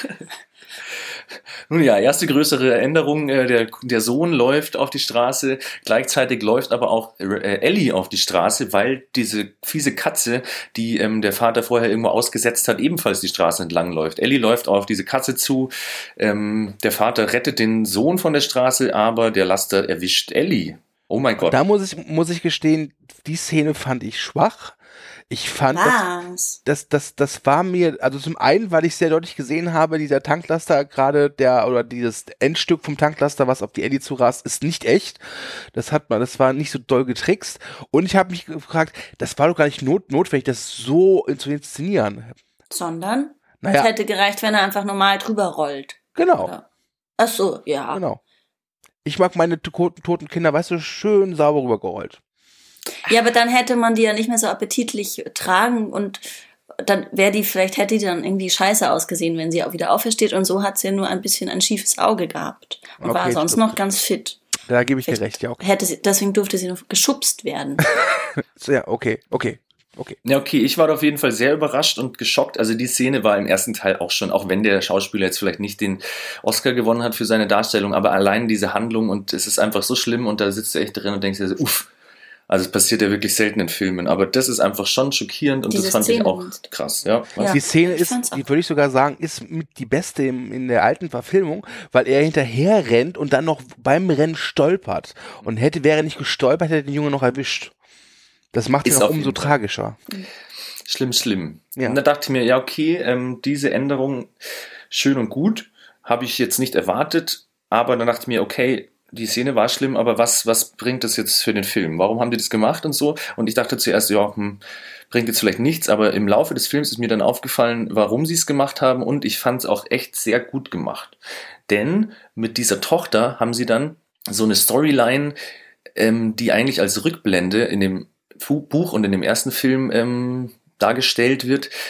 C: Nun ja, erste größere Änderung, der Sohn läuft auf die Straße, gleichzeitig läuft aber auch Ellie auf die Straße, weil diese fiese Katze, die der Vater vorher irgendwo ausgesetzt hat, ebenfalls die Straße entlang läuft. Ellie läuft auf diese Katze zu, der Vater rettet den Sohn von der Straße, aber der Laster erwischt Ellie. Oh mein Gott.
E: Da muss ich gestehen, die Szene fand ich schwach. Ich fand, das war mir, also zum einen, weil ich sehr deutlich gesehen habe, dieser Tanklaster gerade, dieses Endstück vom Tanklaster, was auf die Ellie zurast, ist nicht echt. Das war nicht so doll getrickst. Und ich habe mich gefragt, das war doch gar nicht notwendig, das so zu inszenieren.
D: Sondern? Es hätte gereicht, wenn er einfach normal drüber rollt.
E: Genau.
D: Oder? Ach so, ja.
E: Genau. Ich mag meine toten Kinder, weißt du, schön sauber rübergerollt.
D: Ja, aber dann hätte man die ja nicht mehr so appetitlich tragen und dann hätte die dann irgendwie scheiße ausgesehen, wenn sie auch wieder aufersteht und so hat sie nur ein bisschen ein schiefes Auge gehabt und war sonst noch ganz fit.
E: Da gebe ich dir recht, ja, okay.
D: Deswegen durfte sie noch geschubst werden.
E: Ja, okay.
C: Ja, okay, ich war auf jeden Fall sehr überrascht und geschockt. Also die Szene war im ersten Teil auch schon, auch wenn der Schauspieler jetzt vielleicht nicht den Oscar gewonnen hat für seine Darstellung, aber allein diese Handlung und es ist einfach so schlimm und da sitzt du echt drin und denkst dir so, uff. Also es passiert ja wirklich selten in Filmen, aber das ist einfach schon schockierend und das fand ich auch krass. Ja.
E: Die Szene ist, die würde ich sogar sagen, ist mit die beste in der alten Verfilmung, weil er hinterher rennt und dann noch beim Rennen stolpert und wäre er nicht gestolpert, hätte er den Jungen noch erwischt. Das macht ihn auch umso tragischer.
C: Schlimm. Ja. Und da dachte ich mir, ja okay, diese Änderung schön und gut, habe ich jetzt nicht erwartet, aber dann dachte ich mir, okay, die Szene war schlimm, aber was bringt das jetzt für den Film? Warum haben die das gemacht und so? Und ich dachte zuerst, bringt jetzt vielleicht nichts, aber im Laufe des Films ist mir dann aufgefallen, warum sie es gemacht haben und ich fand es auch echt sehr gut gemacht. Denn mit dieser Tochter haben sie dann so eine Storyline, die eigentlich als Rückblende in dem Buch und in dem ersten Film dargestellt wird und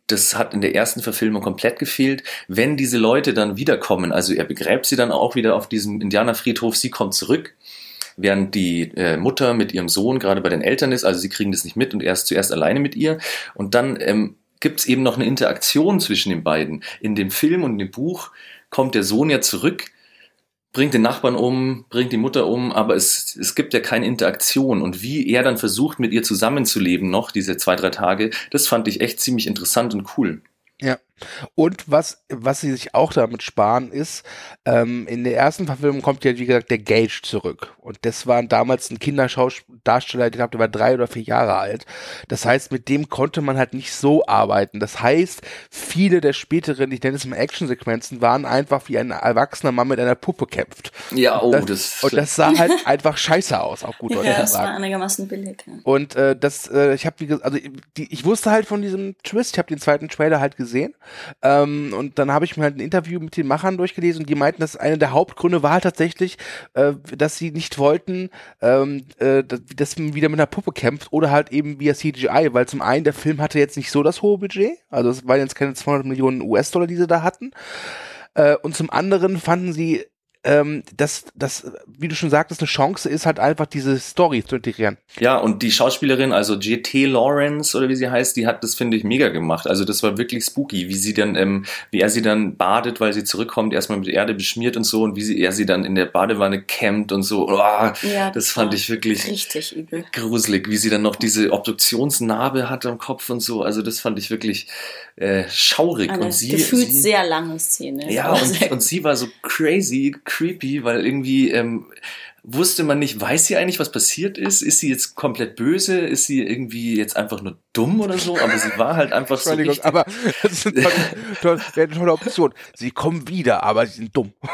C: das hat in der ersten Verfilmung komplett gefehlt. Wenn diese Leute dann wiederkommen, also er begräbt sie dann auch wieder auf diesem Indianerfriedhof, sie kommt zurück, während die Mutter mit ihrem Sohn gerade bei den Eltern ist, also sie kriegen das nicht mit und er ist zuerst alleine mit ihr. Und dann gibt es eben noch eine Interaktion zwischen den beiden. In dem Film und in dem Buch kommt der Sohn ja zurück, bringt den Nachbarn um, bringt die Mutter um, aber es gibt ja keine Interaktion. Und wie er dann versucht, mit ihr zusammenzuleben noch, diese 2-3 Tage, das fand ich echt ziemlich interessant und cool.
E: Ja. Und was sie sich auch damit sparen ist, in der ersten Verfilmung kommt ja, wie gesagt, der Gage zurück. Und das war damals ein Kinderdarsteller, ich glaube, der war 3 oder 4 Jahre alt. Das heißt, mit dem konnte man halt nicht so arbeiten. Das heißt, viele der späteren, ich nenne es mal Actionsequenzen, waren einfach wie ein erwachsener Mann mit einer Puppe kämpft.
C: Ja,
E: und das sah halt einfach scheiße aus, auch gut.
D: Ja, das war einigermaßen billig. Ja.
E: Und ich wusste halt von diesem Twist, ich habe den zweiten Trailer halt gesehen. Und dann habe ich mir halt ein Interview mit den Machern durchgelesen und die meinten, dass einer der Hauptgründe war halt tatsächlich, dass sie nicht wollten, dass man wieder mit einer Puppe kämpft oder halt eben via CGI, weil zum einen der Film hatte jetzt nicht so das hohe Budget, also es waren jetzt keine 200 Millionen US-Dollar, die sie da hatten. Und zum anderen fanden sie, dass, wie du schon sagtest, eine Chance ist, halt einfach diese Story zu integrieren.
C: Ja, und die Schauspielerin, also J.T. Lawrence oder wie sie heißt, die hat das, finde ich, mega gemacht. Also das war wirklich spooky, wie er sie dann badet, weil sie zurückkommt, erstmal mit Erde beschmiert und so und er sie dann in der Badewanne kämmt und so. Oh, ja, das fand ich wirklich
D: richtig übel.
C: Gruselig, wie sie dann noch diese Obduktionsnarbe hat am Kopf und so. Also das fand ich wirklich schaurig.
D: Eine
C: und
D: gefühlt sehr lange Szene.
C: Ja, und sie war so crazy, creepy, weil irgendwie wusste man nicht, weiß sie eigentlich, was passiert ist? Ist sie jetzt komplett böse? Ist sie irgendwie jetzt einfach nur dumm oder so? Aber sie war halt einfach so richtig...
E: aber das wäre eine tolle Option. Sie kommen wieder, aber sie sind dumm.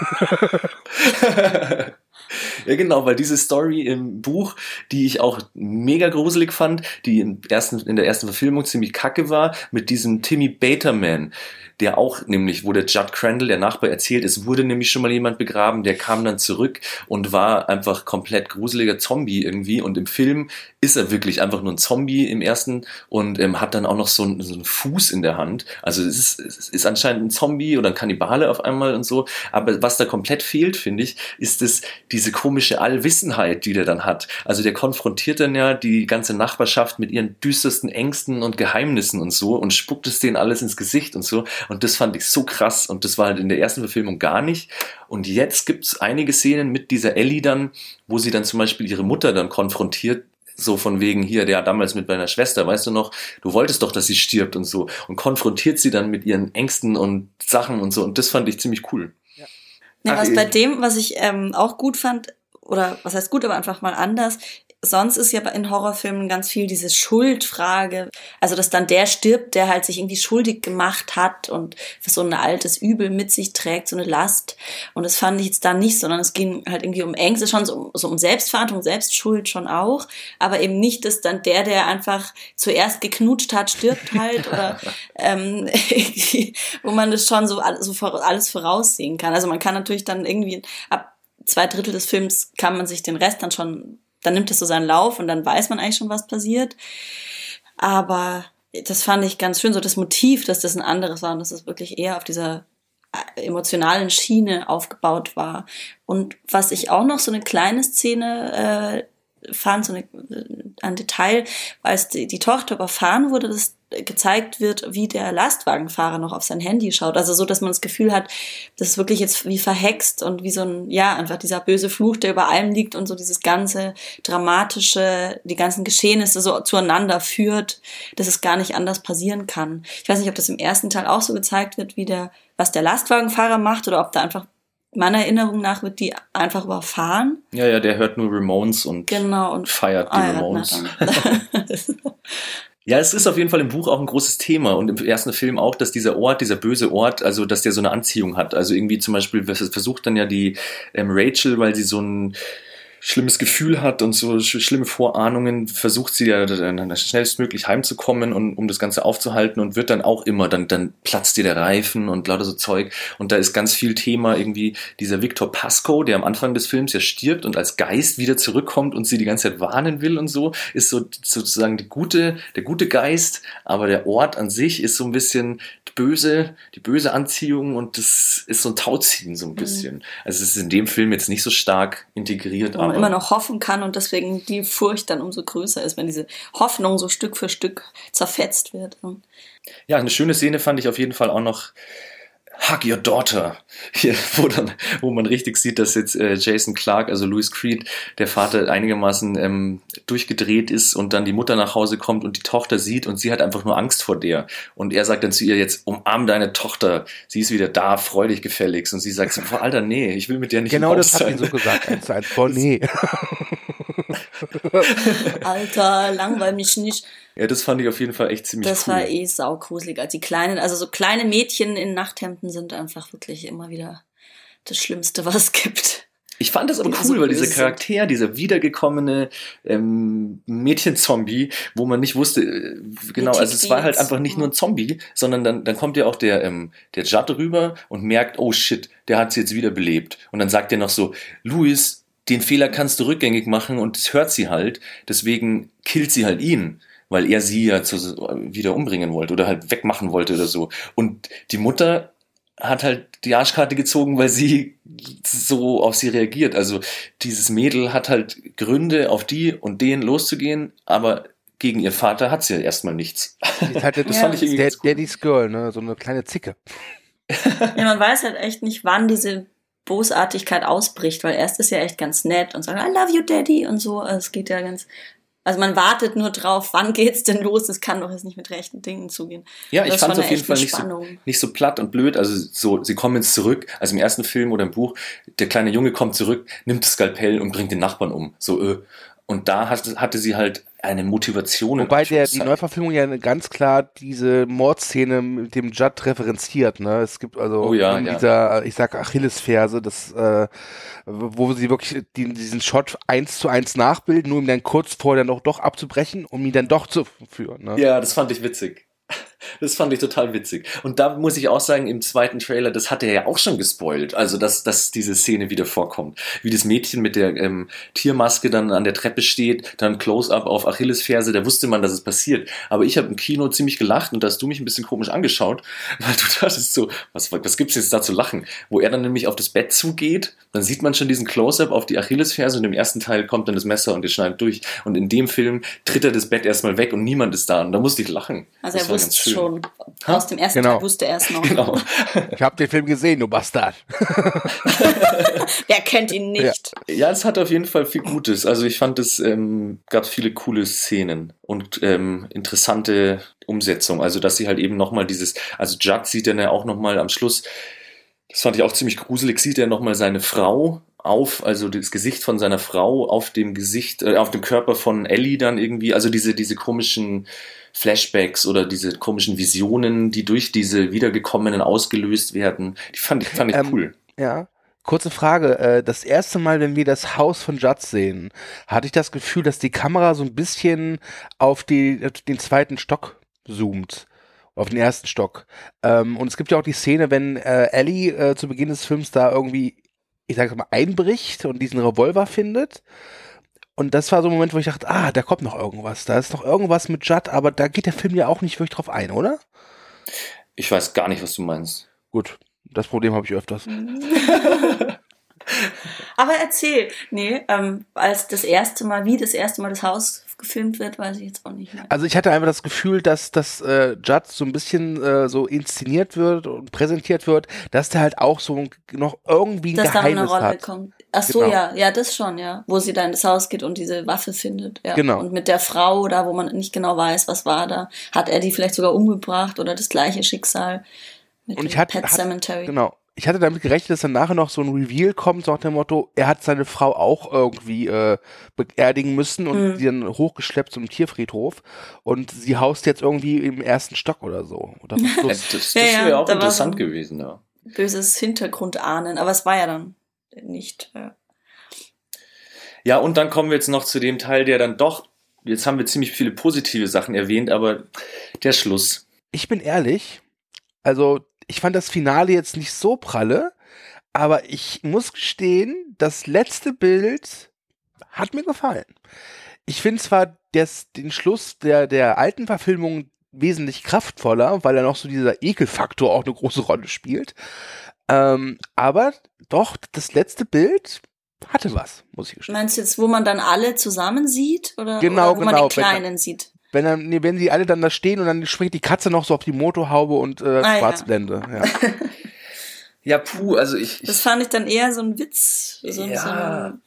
C: Ja, genau, weil diese Story im Buch, die ich auch mega gruselig fand, die in der ersten Verfilmung ziemlich kacke war, mit diesem Timmy Baterman, der auch nämlich, wo der Judd Crandall, der Nachbar, erzählt, es wurde nämlich schon mal jemand begraben, der kam dann zurück und war einfach komplett gruseliger Zombie irgendwie und im Film ist er wirklich einfach nur ein Zombie im ersten und hat dann auch noch so einen Fuß in der Hand. Also es ist anscheinend ein Zombie oder ein Kannibale auf einmal und so, aber was da komplett fehlt, finde ich, ist diese komische Allwissenheit, die der dann hat. Also der konfrontiert dann ja die ganze Nachbarschaft mit ihren düstersten Ängsten und Geheimnissen und so und spuckt es denen alles ins Gesicht und so. Und das fand ich so krass und das war halt in der ersten Verfilmung gar nicht. Und jetzt gibt es einige Szenen mit dieser Ellie dann, wo sie dann zum Beispiel ihre Mutter dann konfrontiert, so von wegen hier, der damals mit meiner Schwester, weißt du noch, du wolltest doch, dass sie stirbt und so und konfrontiert sie dann mit ihren Ängsten und Sachen und so und das fand ich ziemlich cool.
D: Ja, was bei dem, was ich auch gut fand, oder was heißt gut, aber einfach mal anders, sonst ist ja in Horrorfilmen ganz viel diese Schuldfrage, also dass dann der stirbt, der halt sich irgendwie schuldig gemacht hat und so ein altes Übel mit sich trägt, so eine Last. Und das fand ich jetzt da nicht, sondern es ging halt irgendwie um Ängste, schon so um Selbstverantwortung, Selbstschuld schon auch, aber eben nicht, dass dann der einfach zuerst geknutscht hat, stirbt halt oder wo man das schon so alles voraussehen kann. Also man kann natürlich dann irgendwie ab 2/3 des Films kann man sich den Rest dann nimmt es so seinen Lauf und dann weiß man eigentlich schon, was passiert. Aber das fand ich ganz schön, so das Motiv, dass das ein anderes war und dass es wirklich eher auf dieser emotionalen Schiene aufgebaut war. Und was ich auch noch so eine kleine Szene fand, ein Detail, als die Tochter überfahren wurde, dass gezeigt wird, wie der Lastwagenfahrer noch auf sein Handy schaut. Also so, dass man das Gefühl hat, das ist wirklich jetzt wie verhext und wie so einfach dieser böse Fluch, der über allem liegt und so dieses ganze dramatische, die ganzen Geschehnisse so zueinander führt, dass es gar nicht anders passieren kann. Ich weiß nicht, ob das im ersten Teil auch so gezeigt wird, was der Lastwagenfahrer macht oder ob da einfach meiner Erinnerung nach wird die einfach überfahren.
C: Ja, der hört nur Ramones und feiert die Ramones. Ja, es ist auf jeden Fall im Buch auch ein großes Thema und im ersten Film auch, dass dieser böse Ort, also dass der so eine Anziehung hat. Also irgendwie zum Beispiel versucht dann ja die Rachel, weil sie so ein schlimmes Gefühl hat und so schlimme Vorahnungen, versucht sie ja dann schnellstmöglich heimzukommen, um das Ganze aufzuhalten und wird dann auch immer, dann platzt ihr der Reifen und lauter so Zeug und da ist ganz viel Thema irgendwie dieser Victor Pascoe, der am Anfang des Films ja stirbt und als Geist wieder zurückkommt und sie die ganze Zeit warnen will und so, ist so sozusagen der gute Geist, aber der Ort an sich ist so ein bisschen die böse Anziehung und das ist so ein Tauziehen so ein bisschen. Also es ist in dem Film jetzt nicht so stark integriert,
D: wo man immer noch hoffen kann und deswegen die Furcht dann umso größer ist, wenn diese Hoffnung so Stück für Stück zerfetzt wird.
C: Ja, eine schöne Szene fand ich auf jeden Fall auch noch Hug Your Daughter, hier, wo man richtig sieht, dass jetzt Jason Clarke, also Louis Creed, der Vater einigermaßen durchgedreht ist und dann die Mutter nach Hause kommt und die Tochter sieht und sie hat einfach nur Angst vor der. Und er sagt dann zu ihr jetzt, umarm deine Tochter, sie ist wieder da, freu dich gefälligst. Und sie sagt so, Alter, nee, ich will mit der nicht
E: genau
C: im Haus
E: das
C: sein.
E: hat sie so gesagt, 1:1, boah, nee.
D: Alter, langweil mich nicht.
C: Ja, das fand ich auf jeden Fall echt ziemlich
D: Das
C: cool.
D: war saugruselig. Also die kleinen, also so kleine Mädchen in Nachthemden sind einfach wirklich immer wieder das Schlimmste, was es gibt.
C: Ich fand das aber
D: Die
C: cool,
D: so
C: weil dieser
D: böse
C: Charakter, dieser wiedergekommene Mädchenzombie, wo man nicht wusste, genau, also es war halt einfach nicht nur ein Zombie, sondern dann kommt ja auch der Judd rüber und merkt, oh shit, der hat sie jetzt wieder belebt. Und dann sagt er noch so, Louis, den Fehler kannst du rückgängig machen und das hört sie halt, deswegen killt sie halt ihn, weil er sie ja wieder umbringen wollte oder halt wegmachen wollte oder so. Und die Mutter hat halt die Arschkarte gezogen, weil sie so auf sie reagiert. Also dieses Mädel hat halt Gründe, auf die und den loszugehen, aber gegen ihr Vater hat sie ja erstmal nichts.
E: Das
C: fand ich irgendwie ganz cool.
E: Daddy's Girl, ne? So eine kleine Zicke.
D: Ja, man weiß halt echt nicht, wann diese Bosartigkeit ausbricht, weil erst ist ja echt ganz nett und sagt, I love you, Daddy und so. Also es geht ja also man wartet nur drauf, wann geht's denn los? Es kann doch jetzt nicht mit rechten Dingen zugehen.
C: Ja, ich fand es auf jeden Fall
D: Spannung.
C: nicht so platt und blöd. Also so, sie kommen jetzt zurück. Also im ersten Film oder im Buch, der kleine Junge kommt zurück, nimmt das Skalpell und bringt den Nachbarn um. So, Und da hatte sie halt eine Motivation.
E: Wobei die Neuverfilmung ja ganz klar diese Mordszene mit dem Judd referenziert, ne? Es gibt also dieser, ich sag Achillesferse, wo sie wirklich diesen Shot 1:1 nachbilden, nur um dann kurz vorher dann doch abzubrechen, um ihn dann doch zu führen. Ne?
C: Ja, das fand ich witzig. Das fand ich total witzig. Und da muss ich auch sagen, im zweiten Trailer, das hat er ja auch schon gespoilt, also dass diese Szene wieder vorkommt. Wie das Mädchen mit der Tiermaske dann an der Treppe steht, dann Close-Up auf Achillesferse, da wusste man, dass es passiert. Aber ich habe im Kino ziemlich gelacht und da hast du mich ein bisschen komisch angeschaut, weil du dachtest so, was gibt's jetzt da zu lachen? Wo er dann nämlich auf das Bett zugeht, dann sieht man schon diesen Close-Up auf die Achillesferse und im ersten Teil kommt dann das Messer und es schneidet durch. Und in dem Film tritt er das Bett erstmal weg und niemand ist da. Und da musste ich lachen.
D: Also er wusste schon. Aus dem ersten Teil wusste er es noch.
C: Genau.
E: Ich habe den Film gesehen, du Bastard.
D: Wer kennt ihn nicht?
C: Ja, es hat auf jeden Fall viel Gutes. Also ich fand, es gab viele coole Szenen und interessante Umsetzung. Also dass sie halt eben nochmal also Judd sieht dann ja auch nochmal am Schluss, das fand ich auch ziemlich gruselig, sieht er nochmal seine Frau also das Gesicht von seiner Frau auf dem auf dem Körper von Ellie dann irgendwie, also diese komischen Flashbacks oder diese komischen Visionen, die durch diese Wiedergekommenen ausgelöst werden, die fand ich cool.
E: Ja, kurze Frage. Das erste Mal, wenn wir das Haus von Judd sehen, hatte ich das Gefühl, dass die Kamera so ein bisschen auf den zweiten Stock zoomt. Auf den ersten Stock. Und es gibt ja auch die Szene, wenn Ellie zu Beginn des Films da irgendwie, ich sage mal, einbricht und diesen Revolver findet. Und das war so ein Moment, wo ich dachte, da kommt noch irgendwas. Da ist noch irgendwas mit Judd, aber da geht der Film ja auch nicht wirklich drauf ein, oder?
C: Ich weiß gar nicht, was du meinst.
E: Gut, das Problem habe ich öfters.
D: Aber erzähl. Nee, als das erste Mal das Haus gefilmt wird, weiß ich jetzt auch nicht mehr.
E: Also ich hatte einfach das Gefühl, dass das Judd so ein bisschen so inszeniert wird und präsentiert wird, dass der halt auch so noch irgendwie ein
D: Geheimnis hat. Dass da eine Rolle
E: hat.
D: Kommt. Ach so, genau. Ja, das schon, ja. Wo sie da in das Haus geht und diese Waffe findet. Ja.
E: Genau.
D: Und mit der Frau da, wo man nicht genau weiß, was war da, hat er die vielleicht sogar umgebracht oder das gleiche Schicksal mit dem Pet Cemetery.
E: Genau. Ich hatte damit gerechnet, dass dann nachher noch so ein Reveal kommt, so nach dem Motto, er hat seine Frau auch irgendwie beerdigen müssen und sie dann hochgeschleppt zum Tierfriedhof und sie haust jetzt irgendwie im ersten Stock oder so. Oder
C: das wäre ja auch interessant gewesen, ja.
D: Böses Hintergrundahnen, aber es war ja dann nicht.
C: Ja, und dann kommen wir jetzt noch zu dem Teil, der dann doch, jetzt haben wir ziemlich viele positive Sachen erwähnt, aber der Schluss.
E: Ich bin ehrlich, also ich fand das Finale jetzt nicht so pralle, aber ich muss gestehen, das letzte Bild hat mir gefallen. Ich finde zwar den Schluss der alten Verfilmung wesentlich kraftvoller, weil da noch so dieser Ekelfaktor auch eine große Rolle spielt. Aber doch, das letzte Bild hatte was, muss ich gestehen.
D: Meinst du jetzt, wo man dann alle zusammen sieht? Oder,
E: Genau,
D: oder wo man
E: genau,
D: den Kleinen sieht?
E: Wenn sie alle dann da stehen und dann springt die Katze noch so auf die Motorhaube und Schwarzblende. Ja.
C: Ja, also
D: das fand ich dann eher so ein Witz, so ein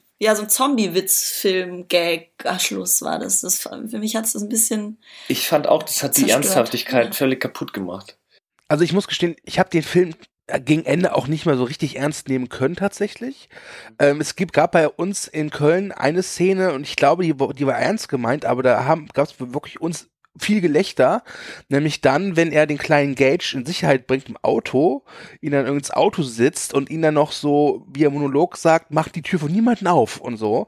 D: Zombie-Witz-Film-Gag-Schluss war das. Für mich hat es das ein bisschen.
C: Ich fand auch, das hat die Ernsthaftigkeit völlig kaputt gemacht.
E: Also ich muss gestehen, ich habe den Film gegen Ende auch nicht mehr so richtig ernst nehmen können tatsächlich. Es gab bei uns in Köln eine Szene und ich glaube, die war ernst gemeint, aber da gab es wirklich uns viel Gelächter, nämlich dann, wenn er den kleinen Gage in Sicherheit bringt im Auto, ihn dann ins Auto sitzt und ihn dann noch so, wie er Monolog sagt, macht die Tür von niemandem auf und so.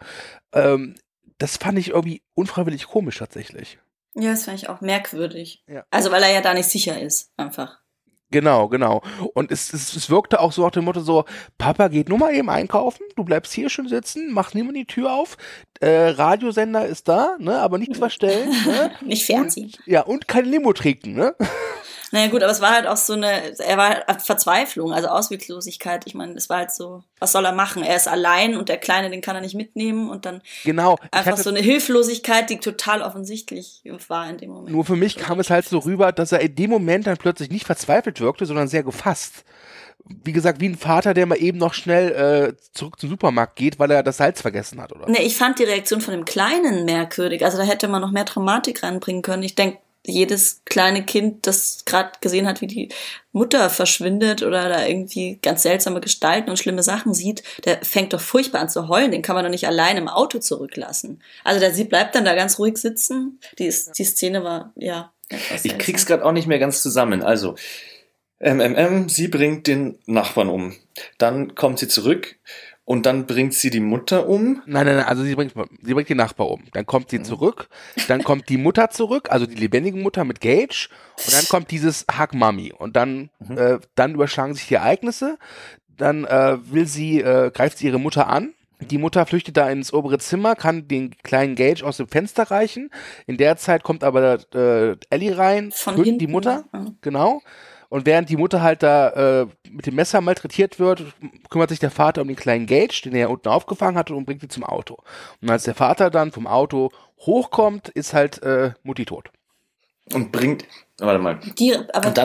E: Das fand ich irgendwie unfreiwillig komisch tatsächlich.
D: Ja, das fand ich auch merkwürdig.
E: Ja.
D: Also, weil er ja da nicht sicher ist, einfach.
E: Genau. Und es wirkte auch so nach dem Motto so, Papa geht nur mal eben einkaufen, du bleibst hier schön sitzen, mach niemand die Tür auf, Radiosender ist da, ne, aber nichts verstellen. Ne?
D: Nicht Fernsehen.
E: Und kein Limo trinken, ne?
D: Naja gut, aber es war halt auch so er war Verzweiflung, also Ausweglosigkeit. Ich meine, es war halt so, was soll er machen? Er ist allein und der Kleine, den kann er nicht mitnehmen und dann einfach so eine Hilflosigkeit, die total offensichtlich war in dem Moment.
E: Nur für mich kam es halt so rüber, dass er in dem Moment dann plötzlich nicht verzweifelt wirkte, sondern sehr gefasst. Wie gesagt, wie ein Vater, der mal eben noch schnell zurück zum Supermarkt geht, weil er das Salz vergessen hat, oder?
D: Nee, ich fand die Reaktion von dem Kleinen merkwürdig. Also da hätte man noch mehr Dramatik reinbringen können. Ich denke, jedes kleine Kind, das gerade gesehen hat, wie die Mutter verschwindet oder da irgendwie ganz seltsame Gestalten und schlimme Sachen sieht, der fängt doch furchtbar an zu heulen. Den kann man doch nicht allein im Auto zurücklassen. Also sie bleibt dann da ganz ruhig sitzen. Die Szene war, ja.
C: Ich krieg's gerade auch nicht mehr ganz zusammen. Also, sie bringt den Nachbarn um. Dann kommt sie zurück. Und dann bringt sie die Mutter um?
E: Nein, also sie bringt den Nachbar um. Dann kommt sie zurück, dann kommt die Mutter zurück, also die lebendige Mutter mit Gage, und dann kommt dieses Hug Mami. Und dann überschlagen sich die Ereignisse, dann greift sie ihre Mutter an. Die Mutter flüchtet da ins obere Zimmer, kann den kleinen Gage aus dem Fenster reichen. In der Zeit kommt aber Ellie rein,
D: von hinten,
E: die Mutter,
D: ja.
E: Genau. Und während die Mutter halt da mit dem Messer malträtiert wird, kümmert sich der Vater um den kleinen Gage, den er unten aufgefangen hatte, und bringt ihn zum Auto. Und als der Vater dann vom Auto hochkommt, ist halt Mutti tot.
C: Und bringt, warte mal.
D: Die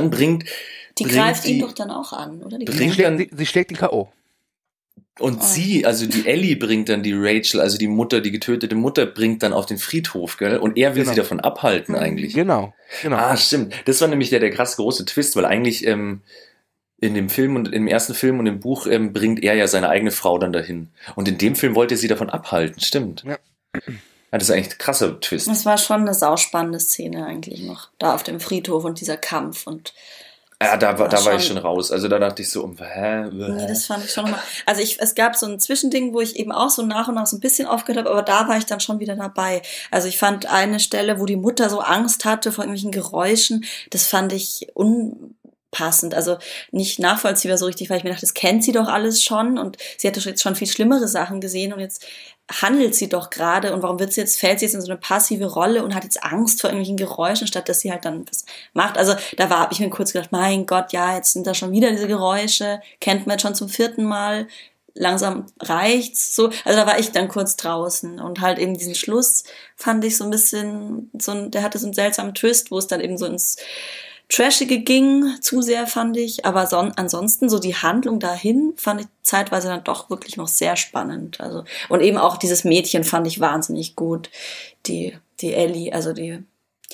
C: bringt
D: greift ihn doch dann auch an, oder?
E: Sie schlägt ihn K.O.
C: Und sie, also die Ellie bringt dann die Rachel, also die Mutter, die getötete Mutter, bringt dann auf den Friedhof, gell? Und er will sie davon abhalten eigentlich.
E: Genau.
C: Ah, stimmt. Das war nämlich der krass große Twist, weil eigentlich in dem Film und im ersten Film und im Buch bringt er ja seine eigene Frau dann dahin. Und in dem Film wollte er sie davon abhalten, stimmt.
E: Ja.
C: Das ist eigentlich ein krasser Twist.
D: Das war schon eine sauspannende Szene eigentlich noch. Da auf dem Friedhof und dieser Kampf und
C: ja, da war ich schon raus. Also da dachte ich so, hä?
D: Nee, das fand ich schon nochmal. Also es gab so ein Zwischending, wo ich eben auch so nach und nach so ein bisschen aufgehört habe, aber da war ich dann schon wieder dabei. Also ich fand eine Stelle, wo die Mutter so Angst hatte vor irgendwelchen Geräuschen, das fand ich unpassend, also nicht nachvollziehbar so richtig, weil ich mir dachte, das kennt sie doch alles schon und sie hatte jetzt schon viel schlimmere Sachen gesehen und jetzt handelt sie doch gerade und warum fällt sie jetzt in so eine passive Rolle und hat jetzt Angst vor irgendwelchen Geräuschen, statt dass sie halt dann was macht. Also da habe ich mir kurz gedacht, mein Gott, ja, jetzt sind da schon wieder diese Geräusche, kennt man jetzt schon zum 4. Mal, langsam reicht's, so. Also da war ich dann kurz draußen und halt eben diesen Schluss fand ich so ein bisschen, der hatte so einen seltsamen Twist, wo es dann eben so ins Trashige ging, zu sehr fand ich, aber ansonsten so die Handlung dahin fand ich zeitweise dann doch wirklich noch sehr spannend. Also und eben auch dieses Mädchen fand ich wahnsinnig gut, die Ellie, also die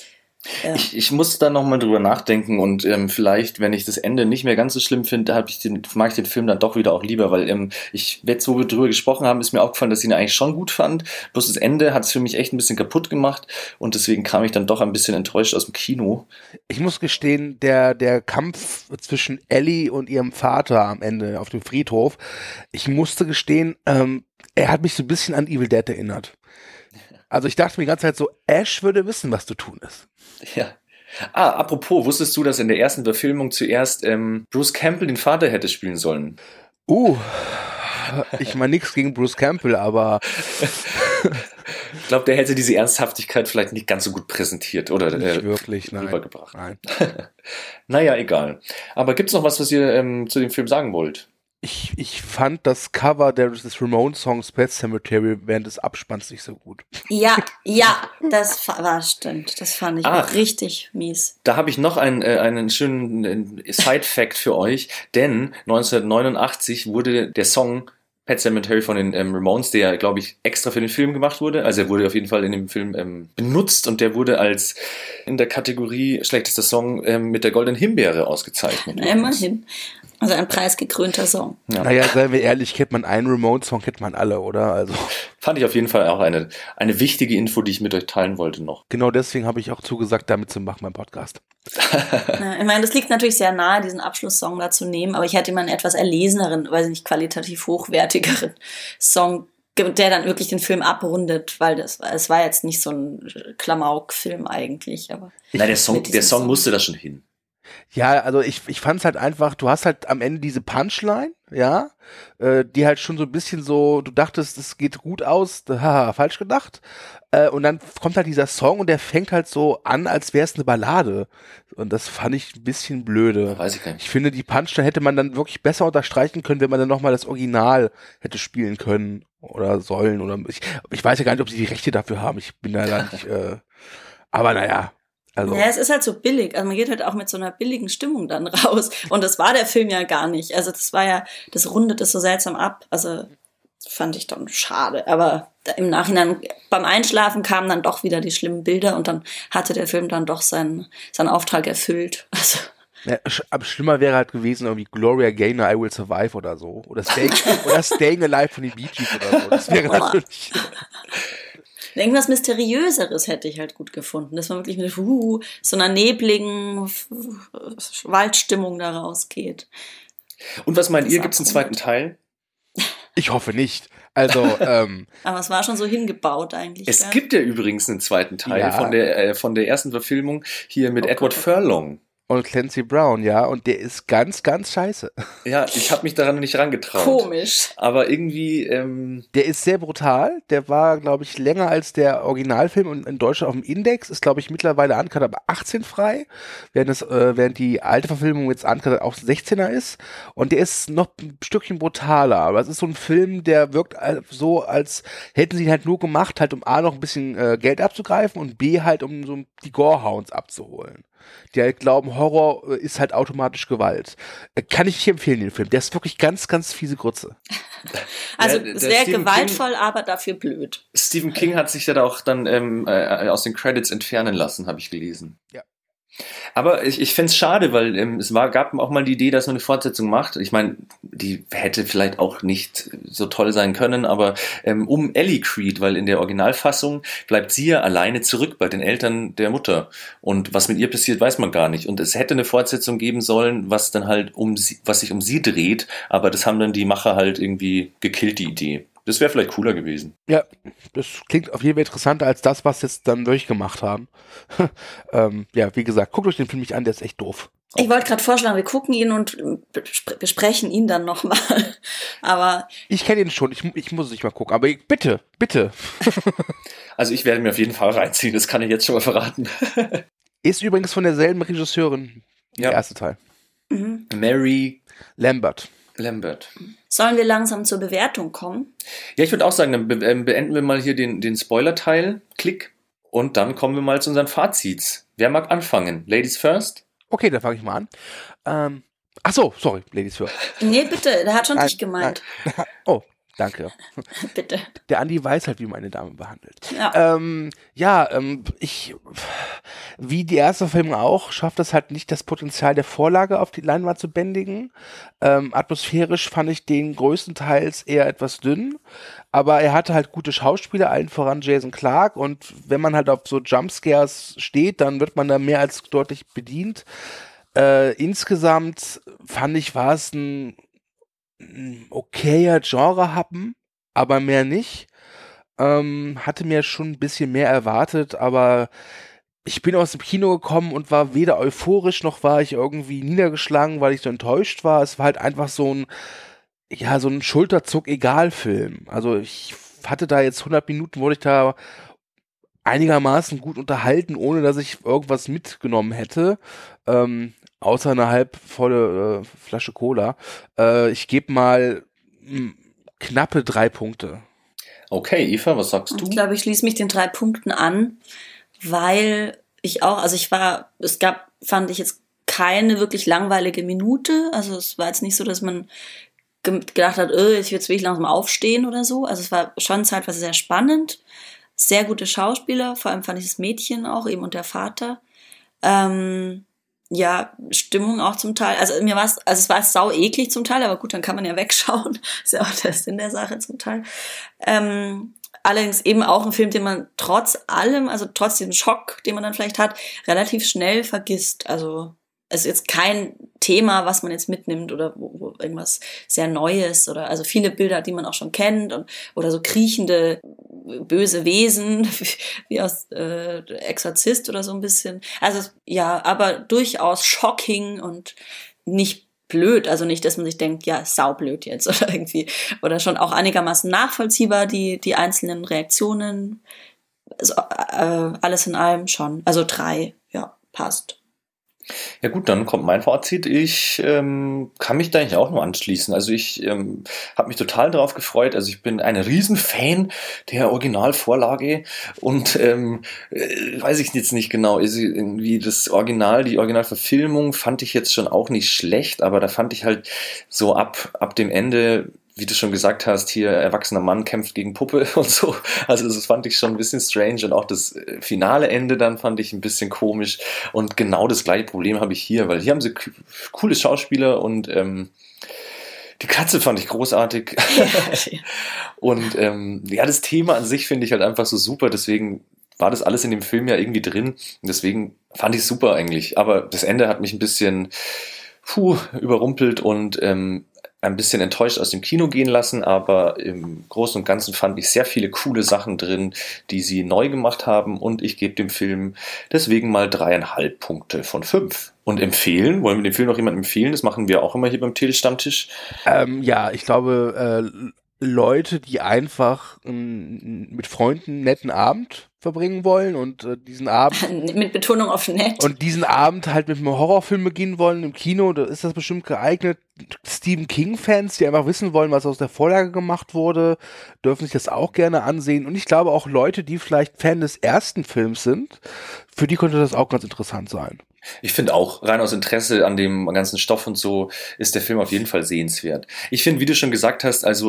D: Ja.
C: Ich muss da nochmal drüber nachdenken und vielleicht, wenn ich das Ende nicht mehr ganz so schlimm finde, mag ich den Film dann doch wieder auch lieber, weil jetzt, wo wir drüber gesprochen haben, ist mir aufgefallen, dass ich ihn eigentlich schon gut fand. Bloß das Ende hat es für mich echt ein bisschen kaputt gemacht und deswegen kam ich dann doch ein bisschen enttäuscht aus dem Kino.
E: Ich muss gestehen, der Kampf zwischen Ellie und ihrem Vater am Ende auf dem Friedhof, ich musste gestehen, er hat mich so ein bisschen an Evil Dead erinnert. Also ich dachte mir die ganze Zeit so, Ash würde wissen, was zu tun ist.
C: Ja. Apropos, wusstest du, dass in der ersten Verfilmung zuerst Bruce Campbell den Vater hätte spielen sollen?
E: Ich meine nichts gegen Bruce Campbell, aber
C: ich glaube, der hätte diese Ernsthaftigkeit vielleicht nicht ganz so gut präsentiert oder
E: nicht wirklich,
C: rübergebracht.
E: Nein.
C: Naja, egal. Aber gibt's noch was ihr zu dem Film sagen wollt?
E: Ich fand das Cover des Ramones-Songs Pet Cemetery während des Abspanns nicht so gut.
D: Ja, das war stimmt. Das fand ich auch richtig mies.
C: Da habe ich noch einen schönen Side-Fact für euch, denn 1989 wurde der Song Pet Sematary von den Ramones, der, glaube ich, extra für den Film gemacht wurde. Also er wurde auf jeden Fall in dem Film benutzt und der wurde als in der Kategorie schlechtester Song mit der Goldenen Himbeere ausgezeichnet.
D: Immerhin. Also ein preisgekrönter Song.
C: Ja.
E: Naja, seien wir ehrlich, kennt man einen Ramones-Song, kennt man alle, oder? Also
C: fand ich auf jeden Fall auch eine wichtige Info, die ich mit euch teilen wollte noch.
E: Genau deswegen habe ich auch zugesagt, damit zu machen beim Podcast.
D: Ja, ich meine, das liegt natürlich sehr nahe, diesen Abschlusssong da zu nehmen, aber ich hätte immer einen etwas erleseneren, weiß nicht, qualitativ hochwertigeren Song, der dann wirklich den Film abrundet, weil es war jetzt nicht so ein Klamauk-Film eigentlich. Aber
C: nein, der Song musste da schon hin.
E: Ja, also ich fand's halt einfach, du hast halt am Ende diese Punchline, ja, die halt schon so ein bisschen so, du dachtest, es geht gut aus, haha, falsch gedacht. Und dann kommt halt dieser Song und der fängt halt so an, als wäre es eine Ballade. Und das fand ich ein bisschen blöde.
C: Weiß ich gar nicht.
E: Ich finde, die Punchline hätte man dann wirklich besser unterstreichen können, wenn man dann nochmal das Original hätte spielen können oder sollen. Oder ich weiß ja gar nicht, ob sie die Rechte dafür haben. Ich bin da nicht, aber naja. Also.
D: Ja, es ist halt so billig. Also man geht halt auch mit so einer billigen Stimmung dann raus. Und das war der Film ja gar nicht. Also das rundet es so seltsam ab. Also fand ich dann schade. Aber im Nachhinein, beim Einschlafen kamen dann doch wieder die schlimmen Bilder und dann hatte der Film dann doch seinen Auftrag erfüllt. Also.
E: Ja, aber schlimmer wäre halt gewesen, irgendwie Gloria Gaynor, I Will Survive oder so. Oder Staying Alive von den Bee Gees oder so. Das wäre natürlich...
D: Irgendwas Mysteriöseres hätte ich halt gut gefunden. Dass man wirklich mit so einer nebligen Waldstimmung da rausgeht.
C: Und was meint ihr, gibt es einen zweiten Teil?
E: Ich hoffe nicht. Also,
D: aber es war schon so hingebaut eigentlich.
C: Es gibt ja übrigens einen zweiten Teil von der ersten Verfilmung hier mit Edward Furlong.
E: Und Clancy Brown, ja, und der ist ganz, ganz scheiße.
C: Ja, ich habe mich daran nicht rangetraut.
D: Komisch.
C: Aber irgendwie...
E: Der ist sehr brutal, der war, glaube ich, länger als der Originalfilm und in Deutschland auf dem Index, ist, glaube ich, mittlerweile uncut, aber 18 frei, während die alte Verfilmung jetzt uncut auch 16er ist. Und der ist noch ein Stückchen brutaler, aber es ist so ein Film, der wirkt so, als hätten sie ihn halt nur gemacht, halt um A, noch ein bisschen Geld abzugreifen und B, halt um so die Gorehounds abzuholen. Die halt glauben, Horror ist halt automatisch Gewalt. Kann ich nicht empfehlen, den Film. Der ist wirklich ganz, ganz fiese Grütze.
D: Also sehr gewaltvoll, aber dafür blöd.
C: Stephen King hat sich ja da auch dann aus den Credits entfernen lassen, habe ich gelesen.
E: Ja.
C: Aber ich fände es schade, weil gab auch mal die Idee, dass man eine Fortsetzung macht. Ich meine, die hätte vielleicht auch nicht so toll sein können, aber um Ellie Creed, weil in der Originalfassung bleibt sie ja alleine zurück bei den Eltern der Mutter. Und was mit ihr passiert, weiß man gar nicht. Und es hätte eine Fortsetzung geben sollen, was dann halt was sich um sie dreht, aber das haben dann die Macher halt irgendwie gekillt, die Idee. Das wäre vielleicht cooler gewesen.
E: Ja, das klingt auf jeden Fall interessanter als das, was jetzt dann durchgemacht haben. Ja, wie gesagt, guckt euch den Film nicht an, der ist echt doof.
D: Ich wollte gerade vorschlagen, wir gucken ihn und besprechen ihn dann nochmal. Aber
E: ich kenne ihn schon, ich muss es nicht mal gucken, aber bitte.
C: Also ich werde mir auf jeden Fall reinziehen, das kann ich jetzt schon mal verraten.
E: Ist übrigens von derselben Regisseurin wie der erste Teil.
D: Mhm.
C: Mary
E: Lambert.
D: Sollen wir langsam zur Bewertung kommen?
C: Ja, ich würde auch sagen, dann beenden wir mal hier den Spoiler-Teil. Klick. Und dann kommen wir mal zu unseren Fazits. Wer mag anfangen? Ladies first?
E: Okay, dann fange ich mal an. Ach so, sorry, Ladies first.
D: Nee, bitte, der hat schon dich gemeint.
E: Oh, Danke.
D: Bitte.
E: Der Andi weiß halt, wie man eine Dame behandelt.
D: Ja.
E: Wie die erste Film auch, schafft es halt nicht, das Potenzial der Vorlage auf die Leinwand zu bändigen. Atmosphärisch fand ich den größtenteils eher etwas dünn, aber er hatte halt gute Schauspieler, allen voran Jason Clarke, und wenn man halt auf so Jumpscares steht, dann wird man da mehr als deutlich bedient. Insgesamt fand ich, war es ein okayer Genre-Happen, aber mehr nicht. Hatte mir schon ein bisschen mehr erwartet, aber ich bin aus dem Kino gekommen und war weder euphorisch, noch war ich irgendwie niedergeschlagen, weil ich so enttäuscht war. Es war halt einfach so ein Schulterzuck-Egal-Film. Also ich hatte da jetzt 100 Minuten, wurde ich da einigermaßen gut unterhalten, ohne dass ich irgendwas mitgenommen hätte. Außer eine halbvolle Flasche Cola. Ich gebe mal knappe 3 Punkte.
C: Okay, Eva, was sagst du?
D: Ich glaube, ich schließe mich den 3 Punkten an, weil fand ich jetzt keine wirklich langweilige Minute. Also es war jetzt nicht so, dass man gedacht hat, ich will jetzt wirklich langsam aufstehen oder so. Also es war schon zeitweise sehr spannend. Sehr gute Schauspieler, vor allem fand ich das Mädchen auch, eben und der Vater. Stimmung auch zum Teil. Also es war sau eklig zum Teil, aber gut, dann kann man ja wegschauen. Ist ja auch der Sinn der Sache zum Teil. Allerdings eben auch ein Film, den man trotz allem, also trotz diesem Schock, den man dann vielleicht hat, relativ schnell vergisst. Also es ist jetzt kein Thema, was man jetzt mitnimmt oder wo irgendwas sehr Neues oder also viele Bilder, die man auch schon kennt oder so kriechende böse Wesen wie aus Exorzist oder so ein bisschen. Also ja, aber durchaus shocking und nicht blöd, also nicht, dass man sich denkt, ja, saublöd jetzt oder irgendwie, oder schon auch einigermaßen nachvollziehbar, die einzelnen Reaktionen, also, alles in allem schon, also 3, ja, passt.
C: Ja gut, dann kommt mein Fazit. Ich kann mich da eigentlich auch nur anschließen. Also ich habe mich total darauf gefreut. Also ich bin ein Riesenfan der Originalvorlage und weiß ich jetzt nicht genau. Irgendwie die Originalverfilmung fand ich jetzt schon auch nicht schlecht, aber da fand ich halt so ab dem Ende, wie du schon gesagt hast, hier erwachsener Mann kämpft gegen Puppe und so. Also das fand ich schon ein bisschen strange und auch das finale Ende dann fand ich ein bisschen komisch und genau das gleiche Problem habe ich hier, weil hier haben sie coole Schauspieler und die Katze fand ich großartig. Und das Thema an sich finde ich halt einfach so super, deswegen war das alles in dem Film ja irgendwie drin und deswegen fand ich es super eigentlich. Aber das Ende hat mich ein bisschen überrumpelt und ein bisschen enttäuscht aus dem Kino gehen lassen, aber im Großen und Ganzen fand ich sehr viele coole Sachen drin, die sie neu gemacht haben und ich gebe dem Film deswegen mal 3,5 Punkte von 5. Und empfehlen? Wollen wir den Film noch jemandem empfehlen? Das machen wir auch immer hier beim Telestammtisch.
E: Ich glaube, Leute, die einfach mit Freunden einen netten Abend verbringen wollen und diesen Abend
D: mit Betonung auf nett
E: und diesen Abend halt mit einem Horrorfilm beginnen wollen im Kino, da ist das bestimmt geeignet. Stephen King-Fans, die einfach wissen wollen, was aus der Vorlage gemacht wurde, dürfen sich das auch gerne ansehen. Und ich glaube auch Leute, die vielleicht Fan des ersten Films sind, für die könnte das auch ganz interessant sein.
C: Ich finde auch, rein aus Interesse an dem ganzen Stoff und so, ist der Film auf jeden Fall sehenswert. Ich finde, wie du schon gesagt hast, also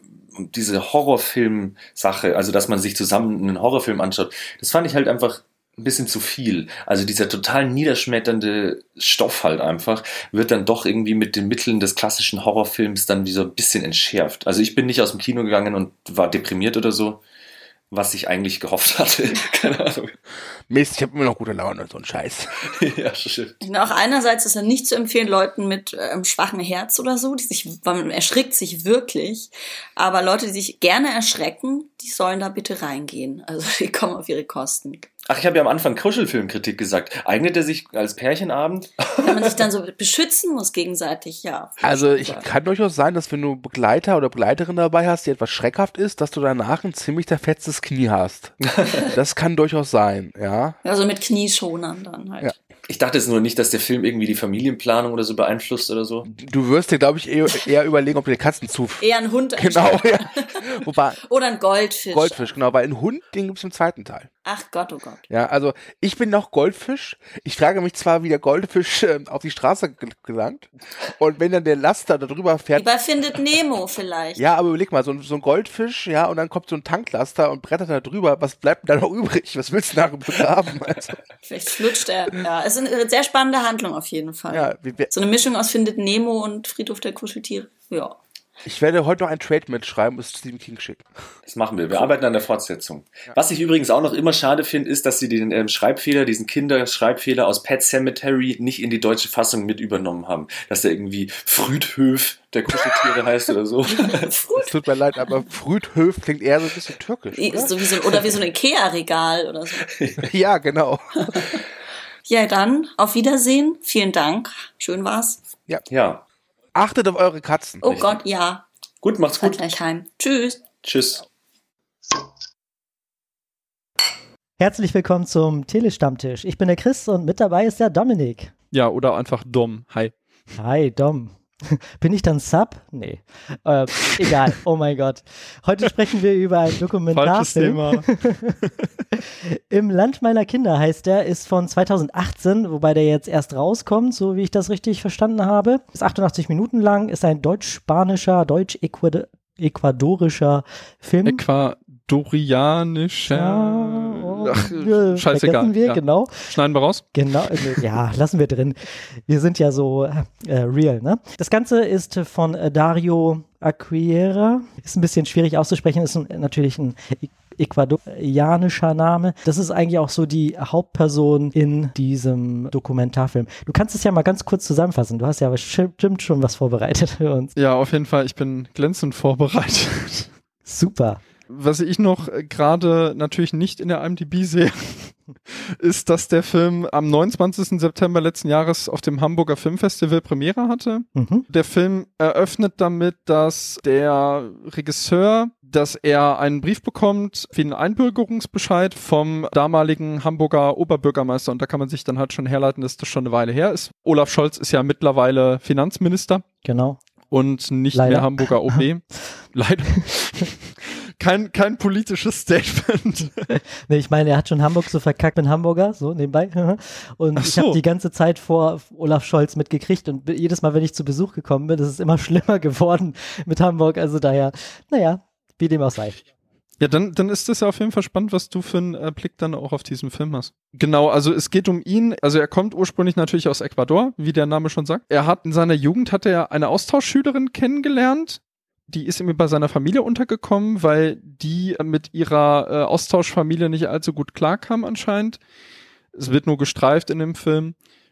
C: diese Horrorfilm-Sache, also dass man sich zusammen einen Horrorfilm anschaut, das fand ich halt einfach ein bisschen zu viel. Also dieser total niederschmetternde Stoff halt einfach wird dann doch irgendwie mit den Mitteln des klassischen Horrorfilms dann wieder ein bisschen entschärft. Also ich bin nicht aus dem Kino gegangen und war deprimiert oder so, was ich eigentlich gehofft hatte. Keine Ahnung.
E: Mist, ich habe immer noch gute Laune, so ein Scheiß.
C: Ja, stimmt.
D: Auch einerseits ist er nicht zu empfehlen, Leuten mit schwachem Herz oder so, man erschrickt sich wirklich, aber Leute, die sich gerne erschrecken, die sollen da bitte reingehen. Also die kommen auf ihre Kosten.
C: Ach, ich habe ja am Anfang Kuschelfilmkritik gesagt. Eignet er sich als Pärchenabend?
D: Wenn man sich dann so beschützen muss gegenseitig, ja.
E: Also kann durchaus sein, dass wenn du Begleiter oder Begleiterin dabei hast, die etwas schreckhaft ist, dass du danach ein ziemlich zerfetztes Knie hast. Das kann durchaus sein, ja.
D: Also mit Knieschonern dann halt.
E: Ja.
C: Ich dachte jetzt nur nicht, dass der Film irgendwie die Familienplanung oder so beeinflusst oder so.
E: Du wirst dir, glaube ich, eher überlegen, ob du dir Katzen
D: eher einen Hund
E: Genau, ja. Wobei,
D: oder ein Goldfisch.
E: Goldfisch, genau, weil ein Hund, den gibt es im zweiten Teil.
D: Ach Gott, oh Gott.
E: Ja, also ich bin noch Goldfisch. Ich frage mich zwar, wie der Goldfisch auf die Straße gelangt. Und wenn dann der Laster da drüber fährt.
D: Wie bei Findet Nemo vielleicht.
E: Ja, aber überleg mal, so ein Goldfisch, ja, und dann kommt so ein Tanklaster und brettert da drüber. Was bleibt denn da noch übrig? Was willst du nachher begraben? Also,
D: Vielleicht flutscht er. Ja, es ist eine sehr spannende Handlung auf jeden Fall.
E: ja,
D: So eine Mischung aus Findet Nemo und Friedhof der Kuscheltiere. Ja.
E: ich werde heute noch ein Trade mitschreiben und es Stephen King schicken.
C: Das machen wir. Wir arbeiten an der Fortsetzung. Was ich übrigens auch noch immer schade finde, ist, dass sie den Schreibfehler, diesen Kinderschreibfehler aus Pet Sematary nicht in die deutsche Fassung mit übernommen haben. Dass der irgendwie Friedhof der Kuscheltiere heißt oder so.
E: Es tut mir leid, aber Friedhof klingt eher so ein bisschen türkisch, oder?
D: Wie so ein Ikea-Regal oder so.
E: Ja, genau.
D: Ja, dann auf Wiedersehen. Vielen Dank. Schön war's.
C: Ja.
E: Achtet auf eure Katzen.
D: Oh Gott, ja.
C: Gut, macht's
D: Fahr
C: gut.
D: gleich heim. Tschüss.
C: Tschüss.
F: Herzlich willkommen zum Telestammtisch. Ich bin der Chris und mit dabei ist der Dominik.
G: Ja, oder einfach Dom. Hi.
F: Hi, Dom. Bin ich dann Sub? Nee. Egal. Oh mein Gott. Heute sprechen wir über einen Dokumentarfilm.
G: Falsches Thema.
F: Im Land meiner Kinder heißt der, ist von 2018, wobei der jetzt erst rauskommt, so wie ich das richtig verstanden habe. Ist 88 Minuten lang, ist ein deutsch-spanischer, deutsch-ecuadorischer Film.
G: Ecuadorianischer. Ach, scheißegal.
F: Vergessen wir,
G: Ja.
F: genau.
G: Schneiden wir raus?
F: Genau, ja, lassen wir drin. Wir sind ja so real, ne? Das Ganze ist von Dario Acquera. Ist ein bisschen schwierig auszusprechen, ist natürlich ein ecuadorianischer Name. Das ist eigentlich auch so die Hauptperson in diesem Dokumentarfilm. Du kannst es ja mal ganz kurz zusammenfassen. Du hast ja bestimmt schon was vorbereitet für uns.
G: Ja, auf jeden Fall. Ich bin glänzend vorbereitet.
F: Super.
G: Was ich noch gerade natürlich nicht in der IMDb sehe, ist, dass der Film am 29. September letzten Jahres auf dem Hamburger Filmfestival Premiere hatte.
F: Mhm.
G: Der Film eröffnet damit, dass der Regisseur, dass er einen Brief bekommt wie einen Einbürgerungsbescheid vom damaligen Hamburger Oberbürgermeister, und da kann man sich dann halt schon herleiten, dass das schon eine Weile her ist. Olaf Scholz ist ja mittlerweile Finanzminister
F: Genau.
G: und nicht
F: Leider.
G: mehr Hamburger OB. Leider. Kein politisches Statement.
F: Nee, ich meine, er hat schon Hamburg so verkackt mit Hamburger, so nebenbei. Und
G: Ach
F: ich
G: so.
F: habe die ganze Zeit vor Olaf Scholz mitgekriegt und jedes Mal, wenn ich zu Besuch gekommen bin, ist es immer schlimmer geworden mit Hamburg. Also daher, naja, wie dem auch sei.
G: Ja, dann ist das ja auf jeden Fall spannend, was du für einen Blick dann auch auf diesen Film hast. Genau, also es geht um ihn, also er kommt ursprünglich natürlich aus Ecuador, wie der Name schon sagt. Er hat in seiner Jugend eine Austauschschülerin kennengelernt. Die ist ihm bei seiner Familie untergekommen, weil die mit ihrer Austauschfamilie nicht allzu gut klarkam anscheinend. Es wird nur gestreift in dem Film.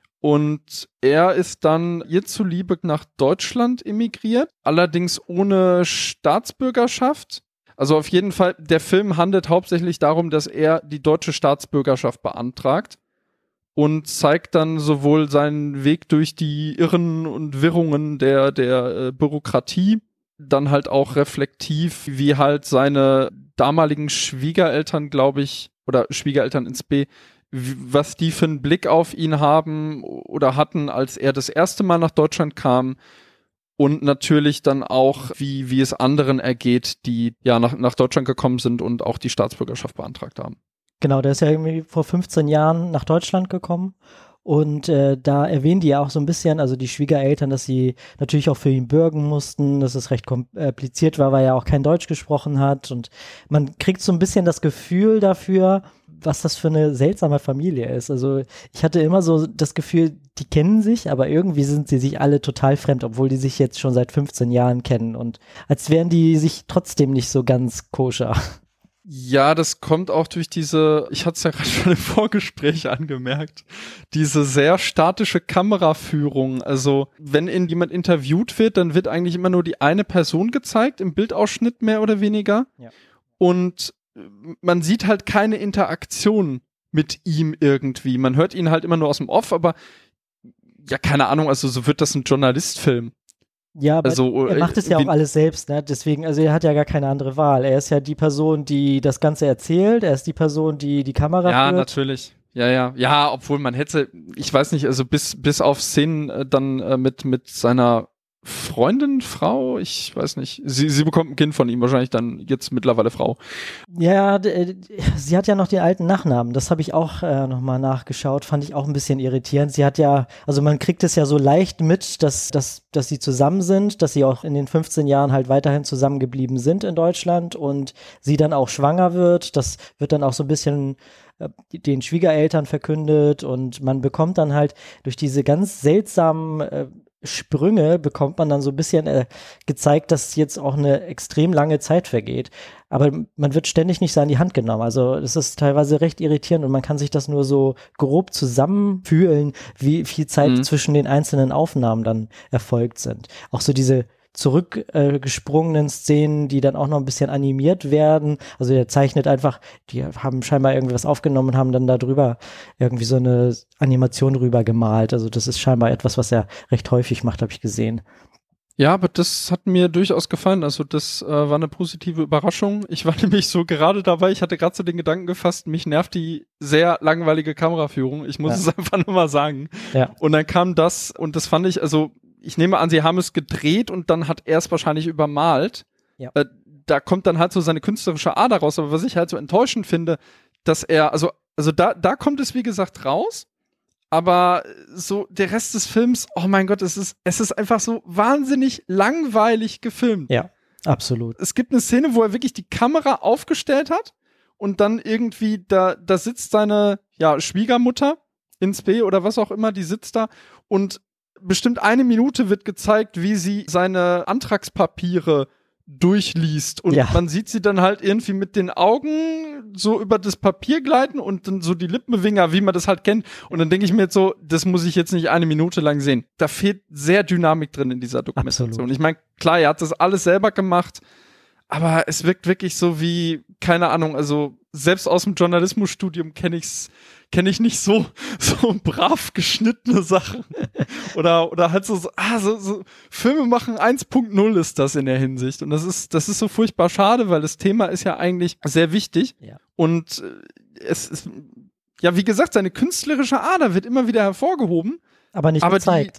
G: Und er ist dann ihr zuliebe nach Deutschland emigriert, allerdings ohne Staatsbürgerschaft. Also auf jeden Fall, der Film handelt hauptsächlich darum, dass er die deutsche Staatsbürgerschaft beantragt und zeigt dann sowohl seinen Weg durch die Irren und Wirrungen der Bürokratie, dann halt auch reflektiv, wie halt seine damaligen Schwiegereltern, glaube ich, oder Schwiegereltern ins B, was die für einen Blick auf ihn haben oder hatten, als er das erste Mal nach Deutschland kam. Und natürlich dann auch, wie es anderen ergeht, die ja nach Deutschland gekommen sind und auch die Staatsbürgerschaft beantragt haben.
F: Genau, der ist ja irgendwie vor 15 Jahren nach Deutschland gekommen. Und da erwähnen die ja auch so ein bisschen, also die Schwiegereltern, dass sie natürlich auch für ihn bürgen mussten, dass es recht kompliziert war, weil er auch kein Deutsch gesprochen hat. Und man kriegt so ein bisschen das Gefühl dafür, was das für eine seltsame Familie ist. Also ich hatte immer so das Gefühl, die kennen sich, aber irgendwie sind sie sich alle total fremd, obwohl die sich jetzt schon seit 15 Jahren kennen. Und als wären die sich trotzdem nicht so ganz koscher.
G: Ja, das kommt auch durch diese, ich hatte es ja gerade schon im Vorgespräch angemerkt, diese sehr statische Kameraführung. Also wenn jemand interviewt wird, dann wird eigentlich immer nur die eine Person gezeigt, im Bildausschnitt mehr oder weniger.
F: Ja.
G: Und man sieht halt keine Interaktion mit ihm irgendwie. Man hört ihn halt immer nur aus dem Off, aber ja, keine Ahnung, also so wird das ein Journalistfilm.
F: Ja, aber
G: Also,
F: er macht es ja auch alles selbst, ne? Deswegen, also er hat ja gar keine andere Wahl. Er ist ja die Person, die das Ganze erzählt, er ist die Person, die die Kamera
G: Ja,
F: führt.
G: natürlich. Ja, obwohl man hätte, ich weiß nicht, also bis auf Szenen dann mit seiner Freundin, Frau, ich weiß nicht. Sie bekommt ein Kind von ihm, wahrscheinlich dann jetzt mittlerweile Frau.
F: Ja, sie hat ja noch den alten Nachnamen. Das habe ich auch nochmal nachgeschaut. Fand ich auch ein bisschen irritierend. Sie hat ja, also man kriegt es ja so leicht mit, dass sie zusammen sind, dass sie auch in den 15 Jahren halt weiterhin zusammengeblieben sind in Deutschland und sie dann auch schwanger wird. Das wird dann auch so ein bisschen den Schwiegereltern verkündet und man bekommt dann halt durch diese ganz seltsamen Sprünge bekommt man dann so ein bisschen gezeigt, dass jetzt auch eine extrem lange Zeit vergeht. Aber man wird ständig nicht so an die Hand genommen. Also das ist teilweise recht irritierend und man kann sich das nur so grob zusammenfühlen, wie viel Zeit zwischen den einzelnen Aufnahmen dann erfolgt sind. Auch so diese zurückgesprungenen Szenen, die dann auch noch ein bisschen animiert werden. Also der zeichnet einfach, die haben scheinbar irgendwas aufgenommen und haben dann da drüber irgendwie so eine Animation rüber gemalt. Also das ist scheinbar etwas, was er recht häufig macht, habe ich gesehen.
G: Ja, aber das hat mir durchaus gefallen. Also das war eine positive Überraschung. Ich war nämlich so gerade dabei, ich hatte gerade so den Gedanken gefasst, mich nervt die sehr langweilige Kameraführung. Ich muss es einfach nur mal sagen. Ja. Und dann kam das und das fand ich, also ich nehme an, sie haben es gedreht und dann hat er es wahrscheinlich übermalt. Ja. Da kommt dann halt so seine künstlerische Ader raus. Aber was ich halt so enttäuschend finde, dass er, also da kommt es wie gesagt raus. Aber so der Rest des Films, oh mein Gott, es ist einfach so wahnsinnig langweilig gefilmt.
F: Ja, absolut.
G: Es gibt eine Szene, wo er wirklich die Kamera aufgestellt hat und dann irgendwie da sitzt seine Schwiegermutter ins B oder was auch immer, die sitzt da und bestimmt 1 Minute wird gezeigt, wie sie seine Antragspapiere durchliest und man sieht sie dann halt irgendwie mit den Augen so über das Papier gleiten und dann so die Lippenwinger, wie man das halt kennt und dann denke ich mir jetzt so, das muss ich jetzt nicht 1 Minute lang sehen. Da fehlt sehr Dynamik drin in dieser Dokumentation. Absolut. Ich meine, klar, er hat das alles selber gemacht, aber es wirkt wirklich so wie, keine Ahnung, also selbst aus dem Journalismusstudium kenne ich nicht so brav geschnittene Sachen. oder halt so Filme machen 1.0 ist das in der Hinsicht. Und das ist so furchtbar schade, weil das Thema ist ja eigentlich sehr wichtig. Ja. Und es ist, ja, wie gesagt, seine künstlerische Ader wird immer wieder hervorgehoben.
F: Aber nicht gezeigt.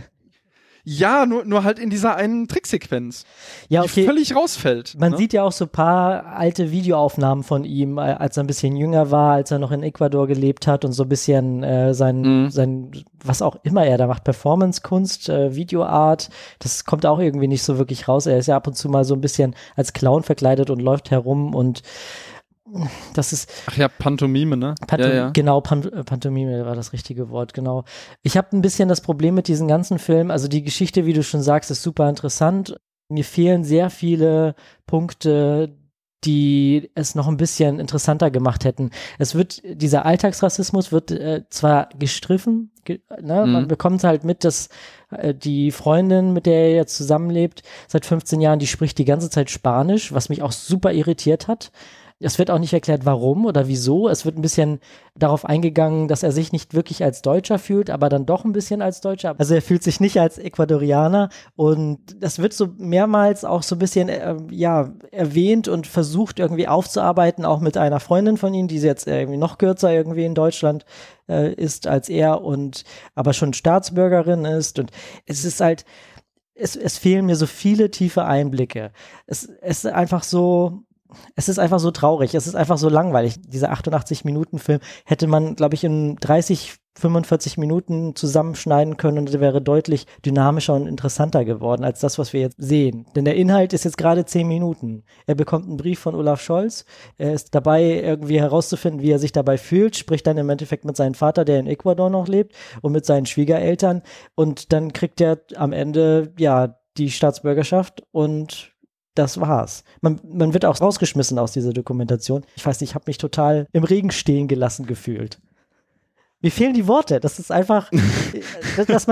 G: Ja, nur halt in dieser einen Tricksequenz, die völlig rausfällt.
F: Man sieht ja auch so ein paar alte Videoaufnahmen von ihm, als er ein bisschen jünger war, als er noch in Ecuador gelebt hat und so ein bisschen sein was auch immer er da macht, Performance-Kunst, Videoart, das kommt auch irgendwie nicht so wirklich raus. Er ist ja ab und zu mal so ein bisschen als Clown verkleidet und läuft herum und das ist.
G: Ach ja, Pantomime, ne?
F: Genau, Pantomime war das richtige Wort, genau. Ich habe ein bisschen das Problem mit diesen ganzen Filmen, also die Geschichte, wie du schon sagst, ist super interessant. Mir fehlen sehr viele Punkte, die es noch ein bisschen interessanter gemacht hätten. Dieser Alltagsrassismus wird zwar gestriffen, man bekommt halt mit, dass die Freundin, mit der er jetzt zusammenlebt, seit 15 Jahren, die spricht die ganze Zeit Spanisch, was mich auch super irritiert hat. Es wird auch nicht erklärt, warum oder wieso. Es wird ein bisschen darauf eingegangen, dass er sich nicht wirklich als Deutscher fühlt, aber dann doch ein bisschen als Deutscher. Also er fühlt sich nicht als Ecuadorianer und das wird so mehrmals auch so ein bisschen erwähnt und versucht irgendwie aufzuarbeiten, auch mit einer Freundin von ihm, die jetzt irgendwie noch kürzer irgendwie in Deutschland ist als er und aber schon Staatsbürgerin ist und es ist halt, es fehlen mir so viele tiefe Einblicke. Es ist einfach so traurig, es ist einfach so langweilig. Dieser 88-Minuten-Film hätte man, glaube ich, in 30, 45 Minuten zusammenschneiden können und wäre deutlich dynamischer und interessanter geworden als das, was wir jetzt sehen. Denn der Inhalt ist jetzt gerade 10 Minuten. Er bekommt einen Brief von Olaf Scholz, er ist dabei, irgendwie herauszufinden, wie er sich dabei fühlt, spricht dann im Endeffekt mit seinem Vater, der in Ecuador noch lebt, und mit seinen Schwiegereltern und dann kriegt er am Ende, die Staatsbürgerschaft und das war's. Man wird auch rausgeschmissen aus dieser Dokumentation. Ich weiß nicht, ich habe mich total im Regen stehen gelassen gefühlt. Mir fehlen die Worte. Das ist einfach, dass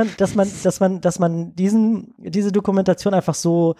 F: man diese Dokumentation einfach so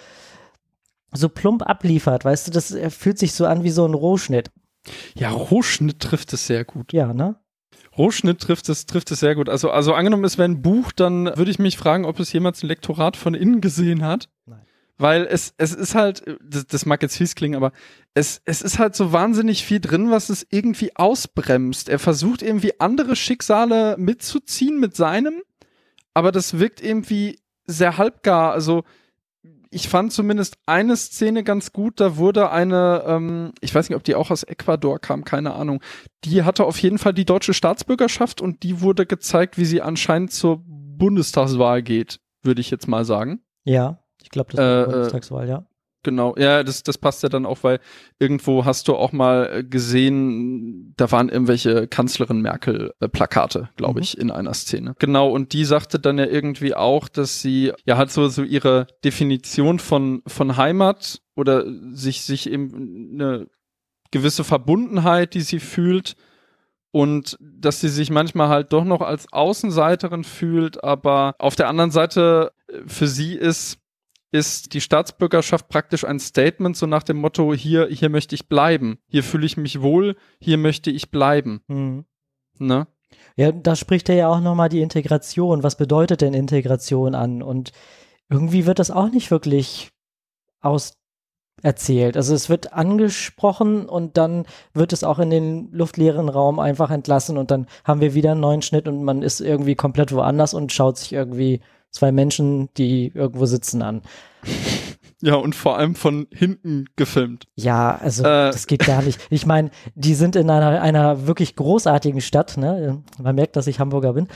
F: plump abliefert, weißt du, das fühlt sich so an wie so ein Rohschnitt.
G: Ja, Rohschnitt trifft es sehr gut.
F: Ja, ne?
G: Rohschnitt trifft es sehr gut. Also angenommen, es wäre ein Buch, dann würde ich mich fragen, ob es jemals ein Lektorat von innen gesehen hat. Nein. Weil es ist halt, das mag jetzt fies klingen, aber es ist halt so wahnsinnig viel drin, was es irgendwie ausbremst. Er versucht irgendwie andere Schicksale mitzuziehen mit seinem, aber das wirkt irgendwie sehr halbgar. Also ich fand zumindest eine Szene ganz gut, da wurde eine, ich weiß nicht, ob die auch aus Ecuador kam, keine Ahnung, die hatte auf jeden Fall die deutsche Staatsbürgerschaft und die wurde gezeigt, wie sie anscheinend zur Bundestagswahl geht, würde ich jetzt mal sagen.
F: Ja, ich glaube, das war die Bundestagswahl, ja.
G: Genau, ja, das passt ja dann auch, weil irgendwo hast du auch mal gesehen, da waren irgendwelche Kanzlerin Merkel-Plakate, glaube ich, in einer Szene. Genau, und die sagte dann ja irgendwie auch, dass sie ja halt so ihre Definition von Heimat oder sich eben eine gewisse Verbundenheit, die sie fühlt und dass sie sich manchmal halt doch noch als Außenseiterin fühlt, aber auf der anderen Seite für sie ist die Staatsbürgerschaft praktisch ein Statement, so nach dem Motto, hier möchte ich bleiben, hier fühle ich mich wohl, hier möchte ich bleiben.
F: Mhm.
G: Ne?
F: Ja, da spricht er ja auch nochmal die Integration. Was bedeutet denn Integration an? Und irgendwie wird das auch nicht wirklich erzählt. Also es wird angesprochen und dann wird es auch in den luftleeren Raum einfach entlassen und dann haben wir wieder einen neuen Schnitt und man ist irgendwie komplett woanders und schaut sich irgendwie 2 Menschen, die irgendwo sitzen, an.
G: Ja, und vor allem von hinten gefilmt.
F: Ja, also das geht gar nicht. Ich meine, die sind in einer wirklich großartigen Stadt, ne? Man merkt, dass ich Hamburger bin.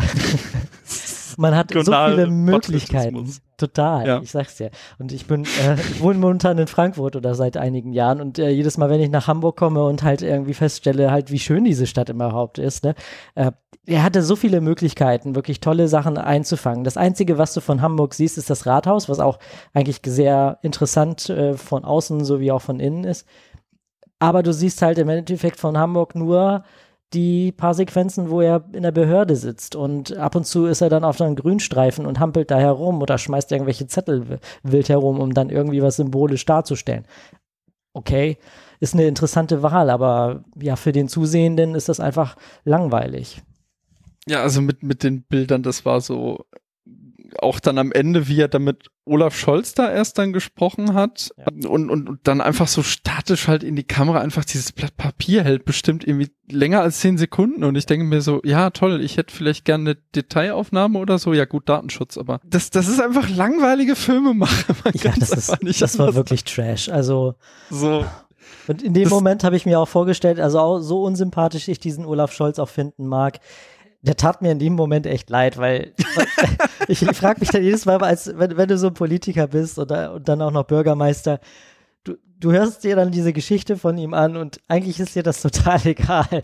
F: Man hat so viele Möglichkeiten. Total, ja. Ich sag's dir. Und ich wohne momentan in Frankfurt oder seit einigen Jahren und jedes Mal, wenn ich nach Hamburg komme und halt irgendwie feststelle, halt wie schön diese Stadt überhaupt ist, ne? Er hatte so viele Möglichkeiten, wirklich tolle Sachen einzufangen. Das Einzige, was du von Hamburg siehst, ist das Rathaus, was auch eigentlich sehr interessant von außen sowie auch von innen ist. Aber du siehst halt im Endeffekt von Hamburg nur die paar Sequenzen, wo er in der Behörde sitzt und ab und zu ist er dann auf einem Grünstreifen und hampelt da herum oder schmeißt irgendwelche Zettel wild herum, um dann irgendwie was symbolisch darzustellen. Okay, ist eine interessante Wahl, aber ja, für den Zusehenden ist das einfach langweilig.
G: Ja, also mit den Bildern, das war so, auch dann am Ende, wie er dann mit Olaf Scholz da erst dann gesprochen hat und dann einfach so statisch halt in die Kamera einfach dieses Blatt Papier hält, bestimmt irgendwie länger als 10 Sekunden und ich denke mir so, ja toll, ich hätte vielleicht gerne eine Detailaufnahme oder so, ja gut, Datenschutz, aber das ist einfach langweilige Filmemache.
F: Ja, das war wirklich Trash, also so. Und in dem Moment habe ich mir auch vorgestellt, also auch so unsympathisch ich diesen Olaf Scholz auch finden mag, der tat mir in dem Moment echt leid, weil ich frage mich dann jedes Mal, wenn du so ein Politiker bist und dann auch noch Bürgermeister, du hörst dir dann diese Geschichte von ihm an und eigentlich ist dir das total egal.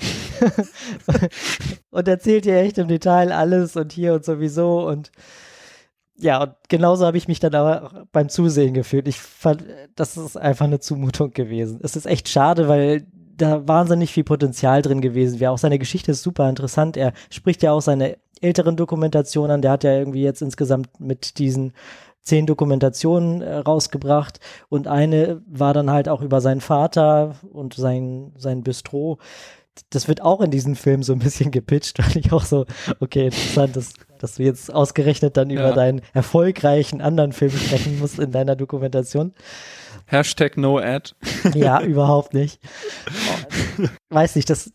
F: Und erzählt dir echt im Detail alles und hier und sowieso und ja, und genauso habe ich mich dann auch beim Zusehen gefühlt. Ich fand, das ist einfach eine Zumutung gewesen. Es ist echt schade, weil da wahnsinnig viel Potenzial drin gewesen wäre. Auch seine Geschichte ist super interessant. Er spricht ja auch seine älteren Dokumentationen an. Der hat ja irgendwie jetzt insgesamt mit diesen 10 Dokumentationen rausgebracht. Und eine war dann halt auch über seinen Vater und sein Bistro. Das wird auch in diesem Film so ein bisschen gepitcht, weil ich auch so, okay, interessant, dass du jetzt ausgerechnet dann über deinen erfolgreichen anderen Film sprechen musst in deiner Dokumentation.
G: Hashtag no ad.
F: Ja, überhaupt nicht. Weiß nicht, es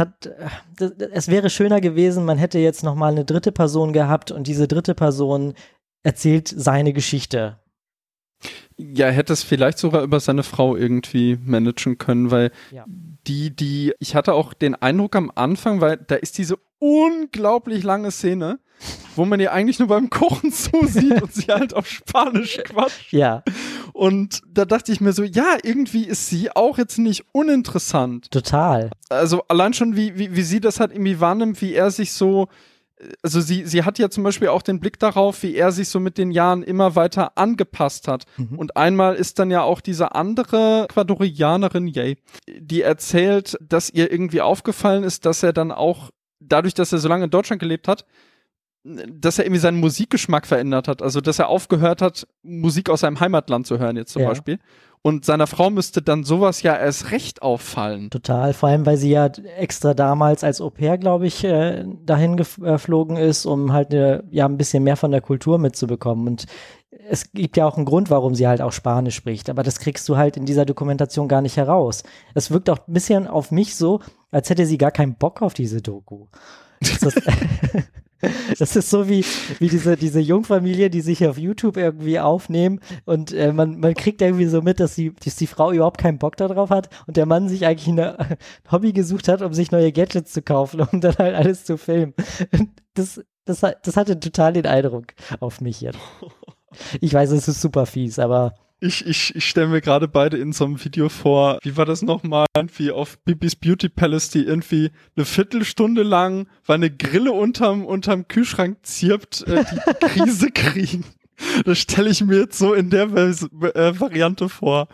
F: wäre schöner gewesen, man hätte jetzt nochmal eine dritte Person gehabt und diese dritte Person erzählt seine Geschichte.
G: Ja, hätte es vielleicht sogar über seine Frau irgendwie managen können, weil ich hatte auch den Eindruck am Anfang, weil da ist diese unglaublich lange Szene, wo man ihr eigentlich nur beim Kochen zusieht und sie halt auf Spanisch quatscht.
F: Ja.
G: Und da dachte ich mir so, ja, irgendwie ist sie auch jetzt nicht uninteressant.
F: Total.
G: Also allein schon, wie sie das halt irgendwie wahrnimmt, wie er sich so, also sie hat ja zum Beispiel auch den Blick darauf, wie er sich so mit den Jahren immer weiter angepasst hat. Mhm. Und einmal ist dann ja auch diese andere Ecuadorianerin, die erzählt, dass ihr irgendwie aufgefallen ist, dass er dann auch, dadurch, dass er so lange in Deutschland gelebt hat, dass er irgendwie seinen Musikgeschmack verändert hat. Also, dass er aufgehört hat, Musik aus seinem Heimatland zu hören jetzt zum Beispiel. Und seiner Frau müsste dann sowas ja erst recht auffallen.
F: Total, vor allem, weil sie ja extra damals als Au-pair, glaube ich, dahin geflogen ist, um halt ein bisschen mehr von der Kultur mitzubekommen. Und es gibt ja auch einen Grund, warum sie halt auch Spanisch spricht. Aber das kriegst du halt in dieser Dokumentation gar nicht heraus. Es wirkt auch ein bisschen auf mich so, als hätte sie gar keinen Bock auf diese Doku. Das ist so wie diese Jungfamilie, die sich auf YouTube irgendwie aufnehmen und man kriegt irgendwie so mit, dass die Frau überhaupt keinen Bock darauf hat und der Mann sich eigentlich ein Hobby gesucht hat, um sich neue Gadgets zu kaufen, um dann halt alles zu filmen. Das hatte total den Eindruck auf mich jetzt. Ich weiß, es ist super fies, aber
G: Ich stelle mir gerade beide in so einem Video vor, wie war das nochmal, irgendwie auf Bibis Beauty Palace, die irgendwie eine Viertelstunde lang, weil eine Grille unterm Kühlschrank zirpt, die Krise kriegen. Das stelle ich mir jetzt so in der Variante vor.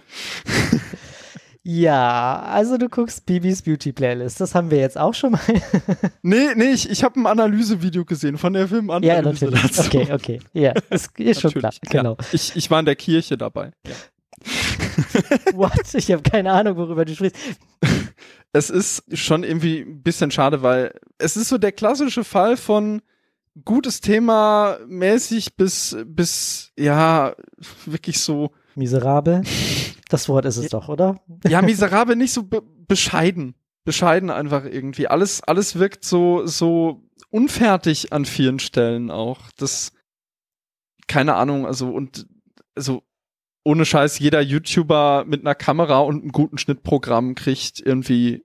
F: ja, also du guckst Bibis Beauty Playlist, das haben wir jetzt auch schon mal.
G: Nee, ich habe ein Analysevideo gesehen von der Filmanalyse.
F: Ja, natürlich.
G: dazu.
F: Okay. Ja, ist schon klar. Genau.
G: Ja. Ich war in der Kirche dabei. Ja.
F: What? Ich habe keine Ahnung, worüber du sprichst.
G: Es ist schon irgendwie ein bisschen schade, weil es ist so der klassische Fall von gutes Thema mäßig bis ja, wirklich so
F: Miserabel. Das Wort ist es doch, oder?
G: ja, miserabel, nicht so bescheiden. Bescheiden einfach irgendwie. Alles wirkt so unfertig an vielen Stellen auch. Das, keine Ahnung, also ohne Scheiß, jeder YouTuber mit einer Kamera und einem guten Schnittprogramm kriegt irgendwie.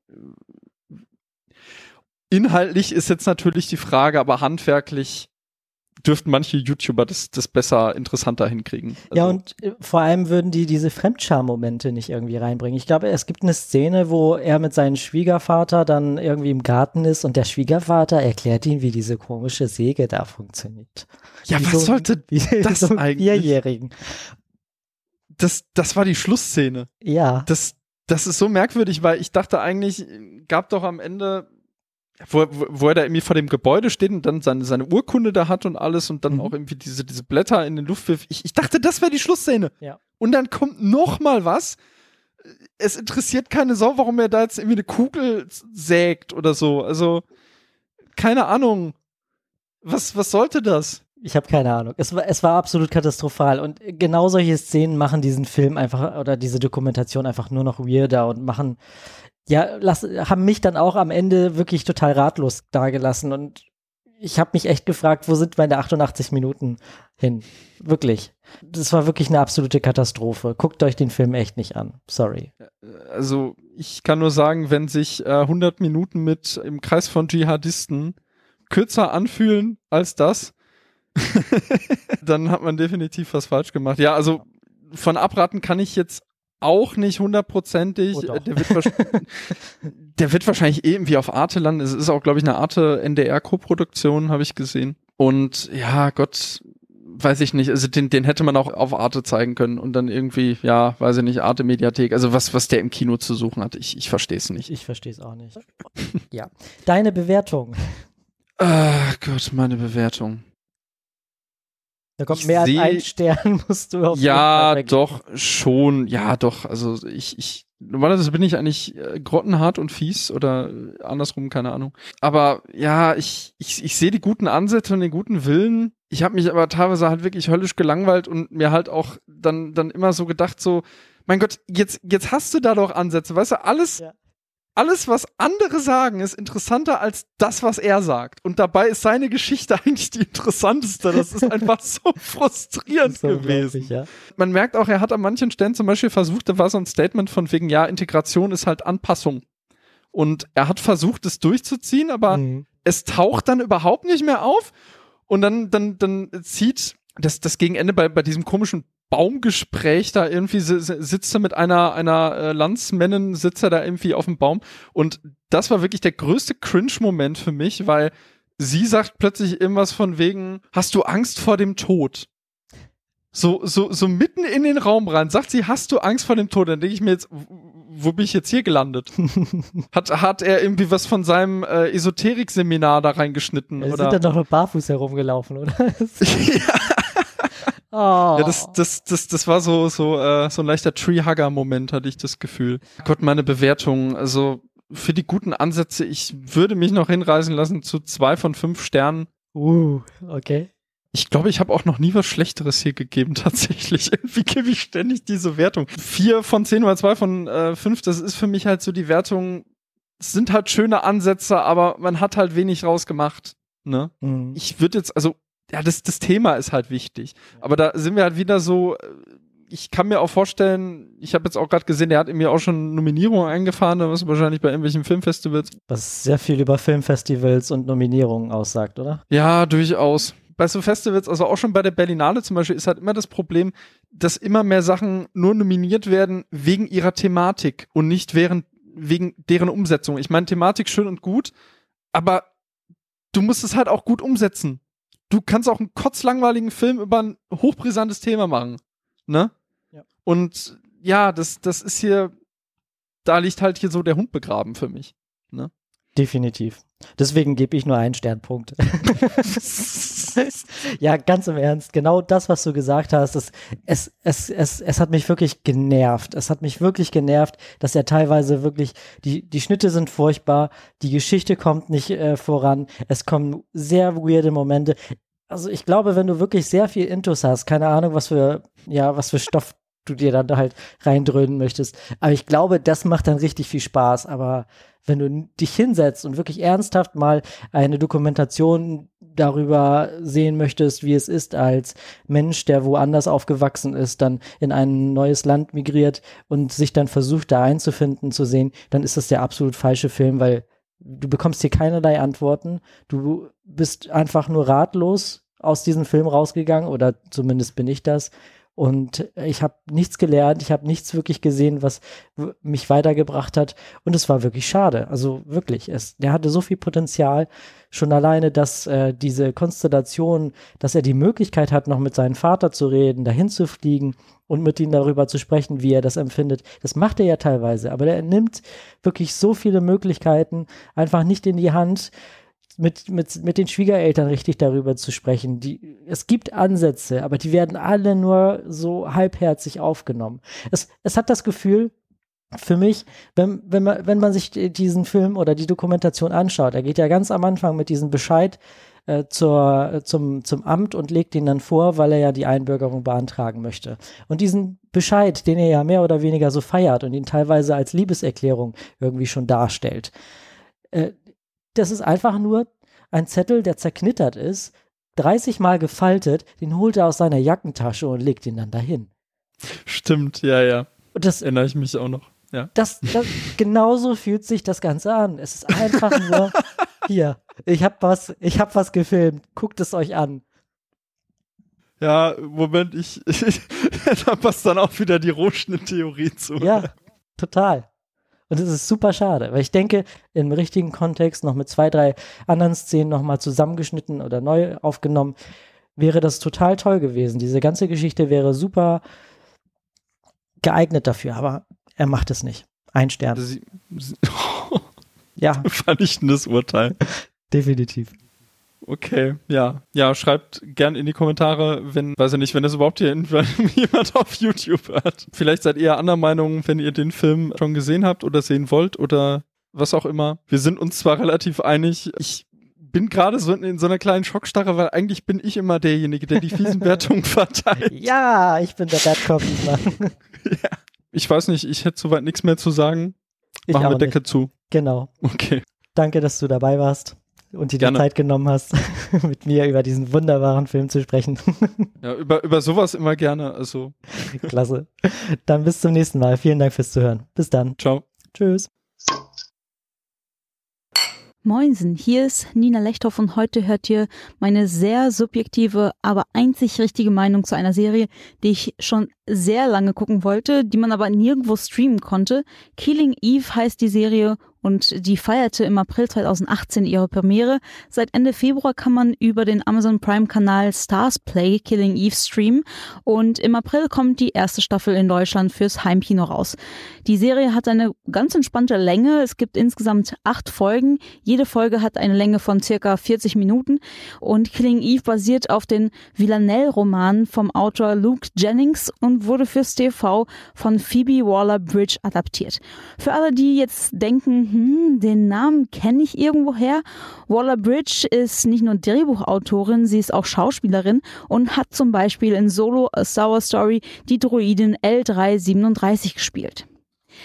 G: Inhaltlich ist jetzt natürlich die Frage, aber handwerklich dürften manche YouTuber das besser, interessanter hinkriegen. Also,
F: ja, und vor allem würden die diese Fremdscham-Momente nicht irgendwie reinbringen. Ich glaube, es gibt eine Szene, wo er mit seinem Schwiegervater dann irgendwie im Garten ist und der Schwiegervater erklärt ihm, wie diese komische Säge da funktioniert.
G: ja,
F: Wie
G: was
F: so-
G: sollte
F: Wie
G: das
F: so einem
G: eigentlich?
F: Vierjährigen.
G: Das war die Schlussszene.
F: Ja.
G: Das ist so merkwürdig, weil ich dachte eigentlich, gab doch am Ende, wo er da irgendwie vor dem Gebäude steht und dann seine Urkunde da hat und alles und dann auch irgendwie diese Blätter in den Luft wirft. Ich dachte, das wäre die Schlussszene.
F: Ja.
G: Und dann kommt noch mal was. Es interessiert keine Sau, warum er da jetzt irgendwie eine Kugel sägt oder so. Also, keine Ahnung. Was sollte das?
F: Ich habe keine Ahnung. Es war absolut katastrophal. Und genau solche Szenen machen diesen Film einfach oder diese Dokumentation einfach nur noch weirder und machen, ja, haben mich dann auch am Ende wirklich total ratlos dagelassen. Und ich habe mich echt gefragt, wo sind meine 88 Minuten hin? Wirklich. Das war wirklich eine absolute Katastrophe. Guckt euch den Film echt nicht an. Sorry.
G: Also, ich kann nur sagen, wenn sich 100 Minuten mit im Kreis von Dschihadisten kürzer anfühlen als das, dann hat man definitiv was falsch gemacht. Ja, also von abraten kann ich jetzt auch nicht hundertprozentig.
F: Oh doch.
G: Der wird wahrscheinlich irgendwie auf Arte landen. Es ist auch, glaube ich, eine Arte-NDR-Koproduktion, habe ich gesehen. Und ja, Gott, weiß ich nicht. Also den hätte man auch auf Arte zeigen können und dann irgendwie, ja, weiß ich nicht, Arte-Mediathek. Also was der im Kino zu suchen hat, ich verstehe es nicht.
F: Ich verstehe es auch nicht. Ja. Deine Bewertung.
G: Ah, Gott, meine Bewertung.
F: Da kommt
G: Ich
F: mehr als
G: seh-
F: ein Stern, musst du auf jeden Fall
G: Ja,
F: vergeben.
G: doch, schon. Ja, doch. Also normalerweise bin ich eigentlich grottenhart und fies oder andersrum, keine Ahnung. Aber ja, ich sehe die guten Ansätze und den guten Willen. Ich habe mich aber teilweise halt wirklich höllisch gelangweilt und mir halt auch dann immer so gedacht, so, mein Gott, jetzt hast du da doch Ansätze, weißt du, alles, was andere sagen, ist interessanter als das, was er sagt. Und dabei ist seine Geschichte eigentlich die interessanteste. Das ist einfach so frustrierend
F: So
G: gewesen.
F: unglaublich, ja.
G: Man merkt auch, er hat an manchen Stellen zum Beispiel versucht, da war so ein Statement von wegen, ja, Integration ist halt Anpassung. Und er hat versucht, es durchzuziehen, aber es taucht dann überhaupt nicht mehr auf. Und dann zieht das Gegenende bei diesem komischen Baumgespräch da irgendwie sitzt er mit einer Landsmännin, sitzt er da irgendwie auf dem Baum und das war wirklich der größte Cringe-Moment für mich, weil sie sagt plötzlich irgendwas von wegen, hast du Angst vor dem Tod? So mitten in den Raum rein, sagt sie, hast du Angst vor dem Tod? Dann denke ich mir jetzt, wo bin ich jetzt hier gelandet? Hat er irgendwie was von seinem Esoterik-Seminar da reingeschnitten?
F: Wir
G: oder?
F: sind dann noch barfuß herumgelaufen, oder?
G: Ja.
F: Oh.
G: Ja, das war so ein leichter Tree-Hugger-Moment, hatte ich das Gefühl. Gott, meine Bewertung, also für die guten Ansätze, ich würde mich noch hinreißen lassen zu 2 von 5 Sternen.
F: Okay.
G: Ich glaube, ich habe auch noch nie was Schlechteres hier gegeben, tatsächlich. Irgendwie gebe ich ständig diese Wertung. 4 von 10 oder 2 von 5, das ist für mich halt so die Wertung, es sind halt schöne Ansätze, aber man hat halt wenig rausgemacht. Ne? Ich würde jetzt, also, ja, das Thema ist halt wichtig. Aber da sind wir halt wieder so, ich kann mir auch vorstellen, ich habe jetzt auch gerade gesehen, der hat mir auch schon Nominierungen eingefahren, was wahrscheinlich bei irgendwelchen Filmfestivals.
F: Was sehr viel über Filmfestivals und Nominierungen aussagt, oder?
G: Ja, durchaus. Bei so Festivals, also auch schon bei der Berlinale zum Beispiel, ist halt immer das Problem, dass immer mehr Sachen nur nominiert werden wegen ihrer Thematik und nicht wegen deren Umsetzung. Ich meine, Thematik schön und gut, aber du musst es halt auch gut umsetzen. Du kannst auch einen kotzlangweiligen Film über ein hochbrisantes Thema machen. Ne?
F: Ja.
G: Und ja, das ist hier, da liegt halt hier so der Hund begraben für mich. Ne?
F: Definitiv. Deswegen gebe ich nur einen Sternpunkt. Ja, ganz im Ernst. Genau das, was du gesagt hast, es hat mich wirklich genervt. Es hat mich wirklich genervt, dass er teilweise wirklich, die Schnitte sind furchtbar, die Geschichte kommt nicht voran, es kommen sehr weirde Momente. Also ich glaube, wenn du wirklich sehr viel Intus hast, keine Ahnung, was für Stoff du dir dann halt reindröhnen möchtest. Aber ich glaube, das macht dann richtig viel Spaß. Aber wenn du dich hinsetzt und wirklich ernsthaft mal eine Dokumentation darüber sehen möchtest, wie es ist, als Mensch, der woanders aufgewachsen ist, dann in ein neues Land migriert und sich dann versucht, da einzufinden, zu sehen, dann ist das der absolut falsche Film, weil du bekommst hier keinerlei Antworten. Du bist einfach nur ratlos aus diesem Film rausgegangen, oder zumindest bin ich das. Und ich habe nichts gelernt, ich habe nichts wirklich gesehen, was mich weitergebracht hat. Und es war wirklich schade. Also wirklich, der hatte so viel Potenzial. Schon alleine, dass diese Konstellation, dass er die Möglichkeit hat, noch mit seinem Vater zu reden, dahin zu fliegen und mit ihm darüber zu sprechen, wie er das empfindet. Das macht er ja teilweise. Aber er nimmt wirklich so viele Möglichkeiten einfach nicht in die Hand, mit den Schwiegereltern richtig darüber zu sprechen. Es gibt Ansätze, aber die werden alle nur so halbherzig aufgenommen. Es hat das Gefühl, für mich, wenn man sich diesen Film oder die Dokumentation anschaut, er geht ja ganz am Anfang mit diesem Bescheid zum Amt und legt ihn dann vor, weil er ja die Einbürgerung beantragen möchte. Und diesen Bescheid, den er ja mehr oder weniger so feiert und ihn teilweise als Liebeserklärung irgendwie schon darstellt, das ist einfach nur ein Zettel, der zerknittert ist, 30 Mal gefaltet, den holt er aus seiner Jackentasche und legt ihn dann dahin.
G: Stimmt, ja.
F: Und das
G: erinnere ich mich auch noch. Ja.
F: Genauso fühlt sich das Ganze an. Es ist einfach nur, hier, ich hab was gefilmt, guckt es euch an.
G: Ja, Moment, da passt dann auch wieder die Rohschnitt-Theorie zu.
F: Ja, total. Und es ist super schade, weil ich denke, im richtigen Kontext noch mit 2, 3 anderen Szenen nochmal zusammengeschnitten oder neu aufgenommen, wäre das total toll gewesen. Diese ganze Geschichte wäre super geeignet dafür, aber er macht es nicht. 1 Stern. Ja.
G: Vernichtendes Urteil.
F: Definitiv.
G: Okay, ja. Ja, schreibt gern in die Kommentare, wenn das überhaupt hier jemand auf YouTube hört. Vielleicht seid ihr anderer Meinung, wenn ihr den Film schon gesehen habt oder sehen wollt oder was auch immer. Wir sind uns zwar relativ einig, ich bin gerade so in so einer kleinen Schockstarre, weil eigentlich bin ich immer derjenige, der die fiesen Wertungen verteilt.
F: Ja, ich bin der Bad Cop diesmal.
G: Ja. Ich weiß nicht, ich hätte soweit nichts mehr zu sagen. Machen wir Decke zu.
F: Genau.
G: Okay.
F: Danke, dass du dabei warst und dir die Zeit genommen hast, mit mir über diesen wunderbaren Film zu sprechen.
G: Ja, über sowas immer gerne. Also.
F: Klasse. Dann bis zum nächsten Mal. Vielen Dank fürs Zuhören. Bis dann.
G: Ciao.
F: Tschüss.
H: Moinsen, hier ist Nina Lechthoff und heute hört ihr meine sehr subjektive, aber einzig richtige Meinung zu einer Serie, die ich schon sehr lange gucken wollte, die man aber nirgendwo streamen konnte. Killing Eve heißt die Serie und die feierte im April 2018 ihre Premiere. Seit Ende Februar kann man über den Amazon Prime-Kanal Stars Play Killing Eve streamen und im April kommt die erste Staffel in Deutschland fürs Heimkino raus. Die Serie hat eine ganz entspannte Länge. Es gibt insgesamt 8 Folgen. Jede Folge hat eine Länge von circa 40 Minuten und Killing Eve basiert auf den Villanelle-Roman vom Autor Luke Jennings und wurde fürs TV von Phoebe Waller-Bridge adaptiert. Für alle, die jetzt denken, den Namen kenne ich irgendwoher. Waller-Bridge ist nicht nur Drehbuchautorin, sie ist auch Schauspielerin und hat zum Beispiel in Solo: A Sour Story die Droidin L337 gespielt.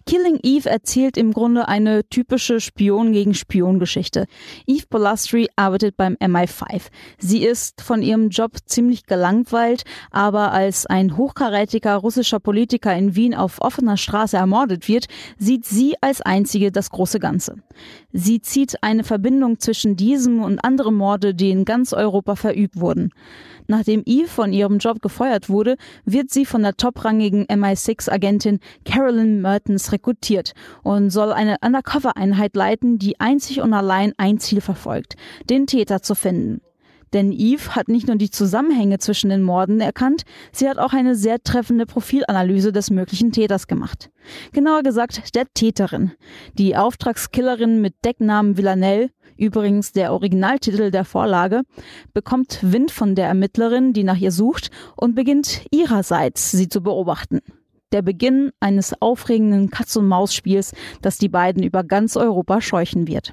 H: Killing Eve erzählt im Grunde eine typische Spion-gegen-Spion-Geschichte. Eve Polastri arbeitet beim MI5. Sie ist von ihrem Job ziemlich gelangweilt, aber als ein hochkarätiger russischer Politiker in Wien auf offener Straße ermordet wird, sieht sie als einzige das große Ganze. Sie zieht eine Verbindung zwischen diesem und anderen Morde, die in ganz Europa verübt wurden. Nachdem Eve von ihrem Job gefeuert wurde, wird sie von der toprangigen MI6-Agentin Carolyn Mertens rekrutiert und soll eine Undercover-Einheit leiten, die einzig und allein ein Ziel verfolgt, den Täter zu finden. Denn Eve hat nicht nur die Zusammenhänge zwischen den Morden erkannt, sie hat auch eine sehr treffende Profilanalyse des möglichen Täters gemacht. Genauer gesagt, der Täterin. Die Auftragskillerin mit Decknamen Villanelle, übrigens der Originaltitel der Vorlage, bekommt Wind von der Ermittlerin, die nach ihr sucht, und beginnt ihrerseits, sie zu beobachten. Der Beginn eines aufregenden Katz-und-Maus-Spiels, das die beiden über ganz Europa scheuchen wird.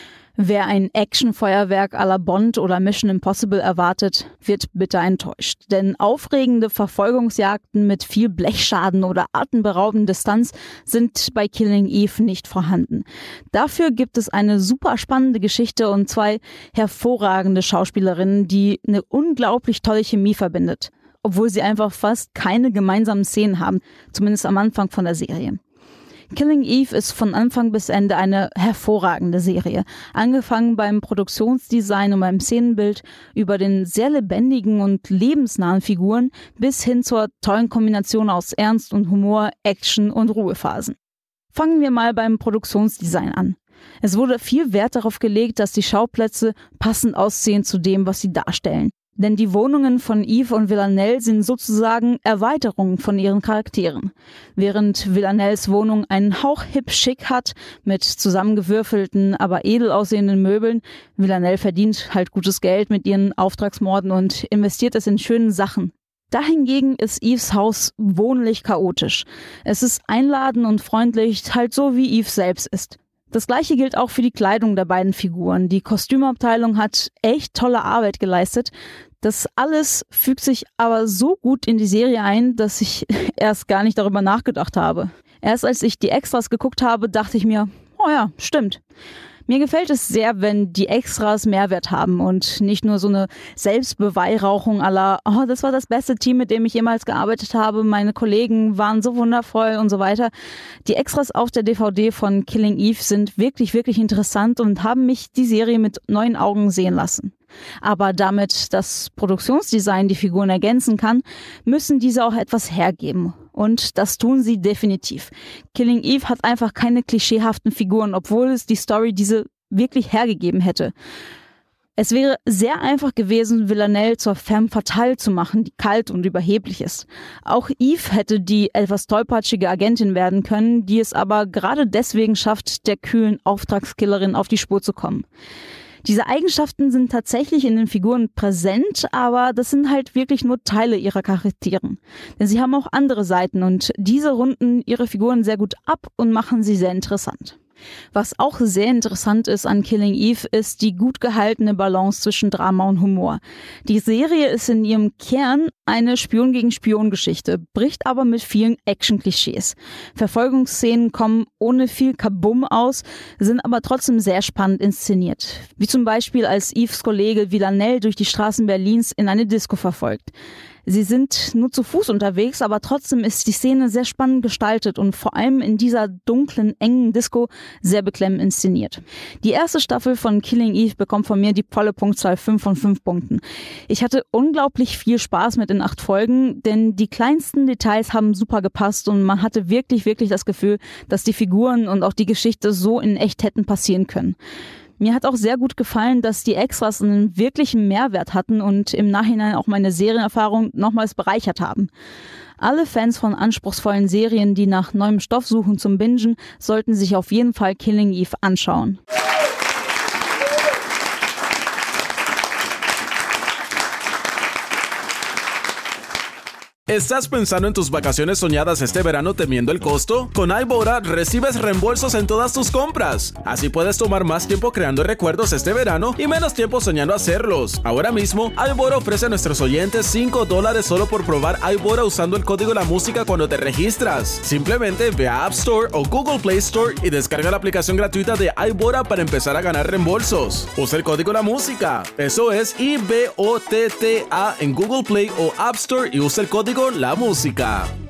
H: Wer ein Actionfeuerwerk à la Bond oder Mission Impossible erwartet, wird bitter enttäuscht. Denn aufregende Verfolgungsjagden mit viel Blechschaden oder atemberaubender Stunts sind bei Killing Eve nicht vorhanden. Dafür gibt es eine super spannende Geschichte und 2 hervorragende Schauspielerinnen, die eine unglaublich tolle Chemie verbindet. Obwohl sie einfach fast keine gemeinsamen Szenen haben, zumindest am Anfang von der Serie. Killing Eve ist von Anfang bis Ende eine hervorragende Serie. Angefangen beim Produktionsdesign und beim Szenenbild, über den sehr lebendigen und lebensnahen Figuren bis hin zur tollen Kombination aus Ernst und Humor, Action und Ruhephasen. Fangen wir mal beim Produktionsdesign an. Es wurde viel Wert darauf gelegt, dass die Schauplätze passend aussehen zu dem, was sie darstellen. Denn die Wohnungen von Eve und Villanelle sind sozusagen Erweiterungen von ihren Charakteren. Während Villanelles Wohnung einen Hauch hip-schick hat, mit zusammengewürfelten, aber edel aussehenden Möbeln, Villanelle verdient halt gutes Geld mit ihren Auftragsmorden und investiert es in schönen Sachen. Dahingegen ist Eves Haus wohnlich chaotisch. Es ist einladend und freundlich, halt so wie Eve selbst ist. Das gleiche gilt auch für die Kleidung der beiden Figuren. Die Kostümabteilung hat echt tolle Arbeit geleistet. Das alles fügt sich aber so gut in die Serie ein, dass ich erst gar nicht darüber nachgedacht habe. Erst als ich die Extras geguckt habe, dachte ich mir, oh ja, stimmt. Mir gefällt es sehr, wenn die Extras Mehrwert haben und nicht nur so eine Selbstbeweihräuchung à la, oh, das war das beste Team, mit dem ich jemals gearbeitet habe, meine Kollegen waren so wundervoll und so weiter. Die Extras auf der DVD von Killing Eve sind wirklich, wirklich interessant und haben mich die Serie mit neuen Augen sehen lassen. Aber damit das Produktionsdesign die Figuren ergänzen kann, müssen diese auch etwas hergeben. Und das tun sie definitiv. Killing Eve hat einfach keine klischeehaften Figuren, obwohl es die Story diese wirklich hergegeben hätte. Es wäre sehr einfach gewesen, Villanelle zur femme fatale zu machen, die kalt und überheblich ist. Auch Eve hätte die etwas tollpatschige Agentin werden können, die es aber gerade deswegen schafft, der kühlen Auftragskillerin auf die Spur zu kommen. Diese Eigenschaften sind tatsächlich in den Figuren präsent, aber das sind halt wirklich nur Teile ihrer Charakteren. Denn sie haben auch andere Seiten und diese runden ihre Figuren sehr gut ab und machen sie sehr interessant. Was auch sehr interessant ist an Killing Eve, ist die gut gehaltene Balance zwischen Drama und Humor. Die Serie ist in ihrem Kern eine Spion-gegen-Spion-Geschichte, bricht aber mit vielen Action-Klischees. Verfolgungsszenen kommen ohne viel Kabum aus, sind aber trotzdem sehr spannend inszeniert. Wie zum Beispiel, als Eves Kollege Villanelle durch die Straßen Berlins in eine Disco verfolgt. Sie sind nur zu Fuß unterwegs, aber trotzdem ist die Szene sehr spannend gestaltet und vor allem in dieser dunklen, engen Disco sehr beklemmend inszeniert. Die erste Staffel von Killing Eve bekommt von mir die volle Punktzahl 5 von 5 Punkten. Ich hatte unglaublich viel Spaß mit den 8 Folgen, denn die kleinsten Details haben super gepasst und man hatte wirklich, wirklich das Gefühl, dass die Figuren und auch die Geschichte so in echt hätten passieren können. Mir hat auch sehr gut gefallen, dass die Extras einen wirklichen Mehrwert hatten und im Nachhinein auch meine Serienerfahrung nochmals bereichert haben. Alle Fans von anspruchsvollen Serien, die nach neuem Stoff suchen zum Bingen, sollten sich auf jeden Fall Killing Eve anschauen.
A: ¿Estás pensando en tus vacaciones soñadas este verano temiendo el costo? Con Albora recibes reembolsos en todas tus compras. Así puedes tomar más tiempo creando recuerdos este verano y menos tiempo soñando hacerlos. Ahora mismo, Albora ofrece a nuestros oyentes $5 solo por probar Albora usando el código La Música cuando te registras. Simplemente ve a App Store o Google Play Store y descarga la aplicación gratuita de Albora para empezar a ganar reembolsos. Usa el código La Música. Eso es IBOTTA en Google Play o App Store y usa el código La Música.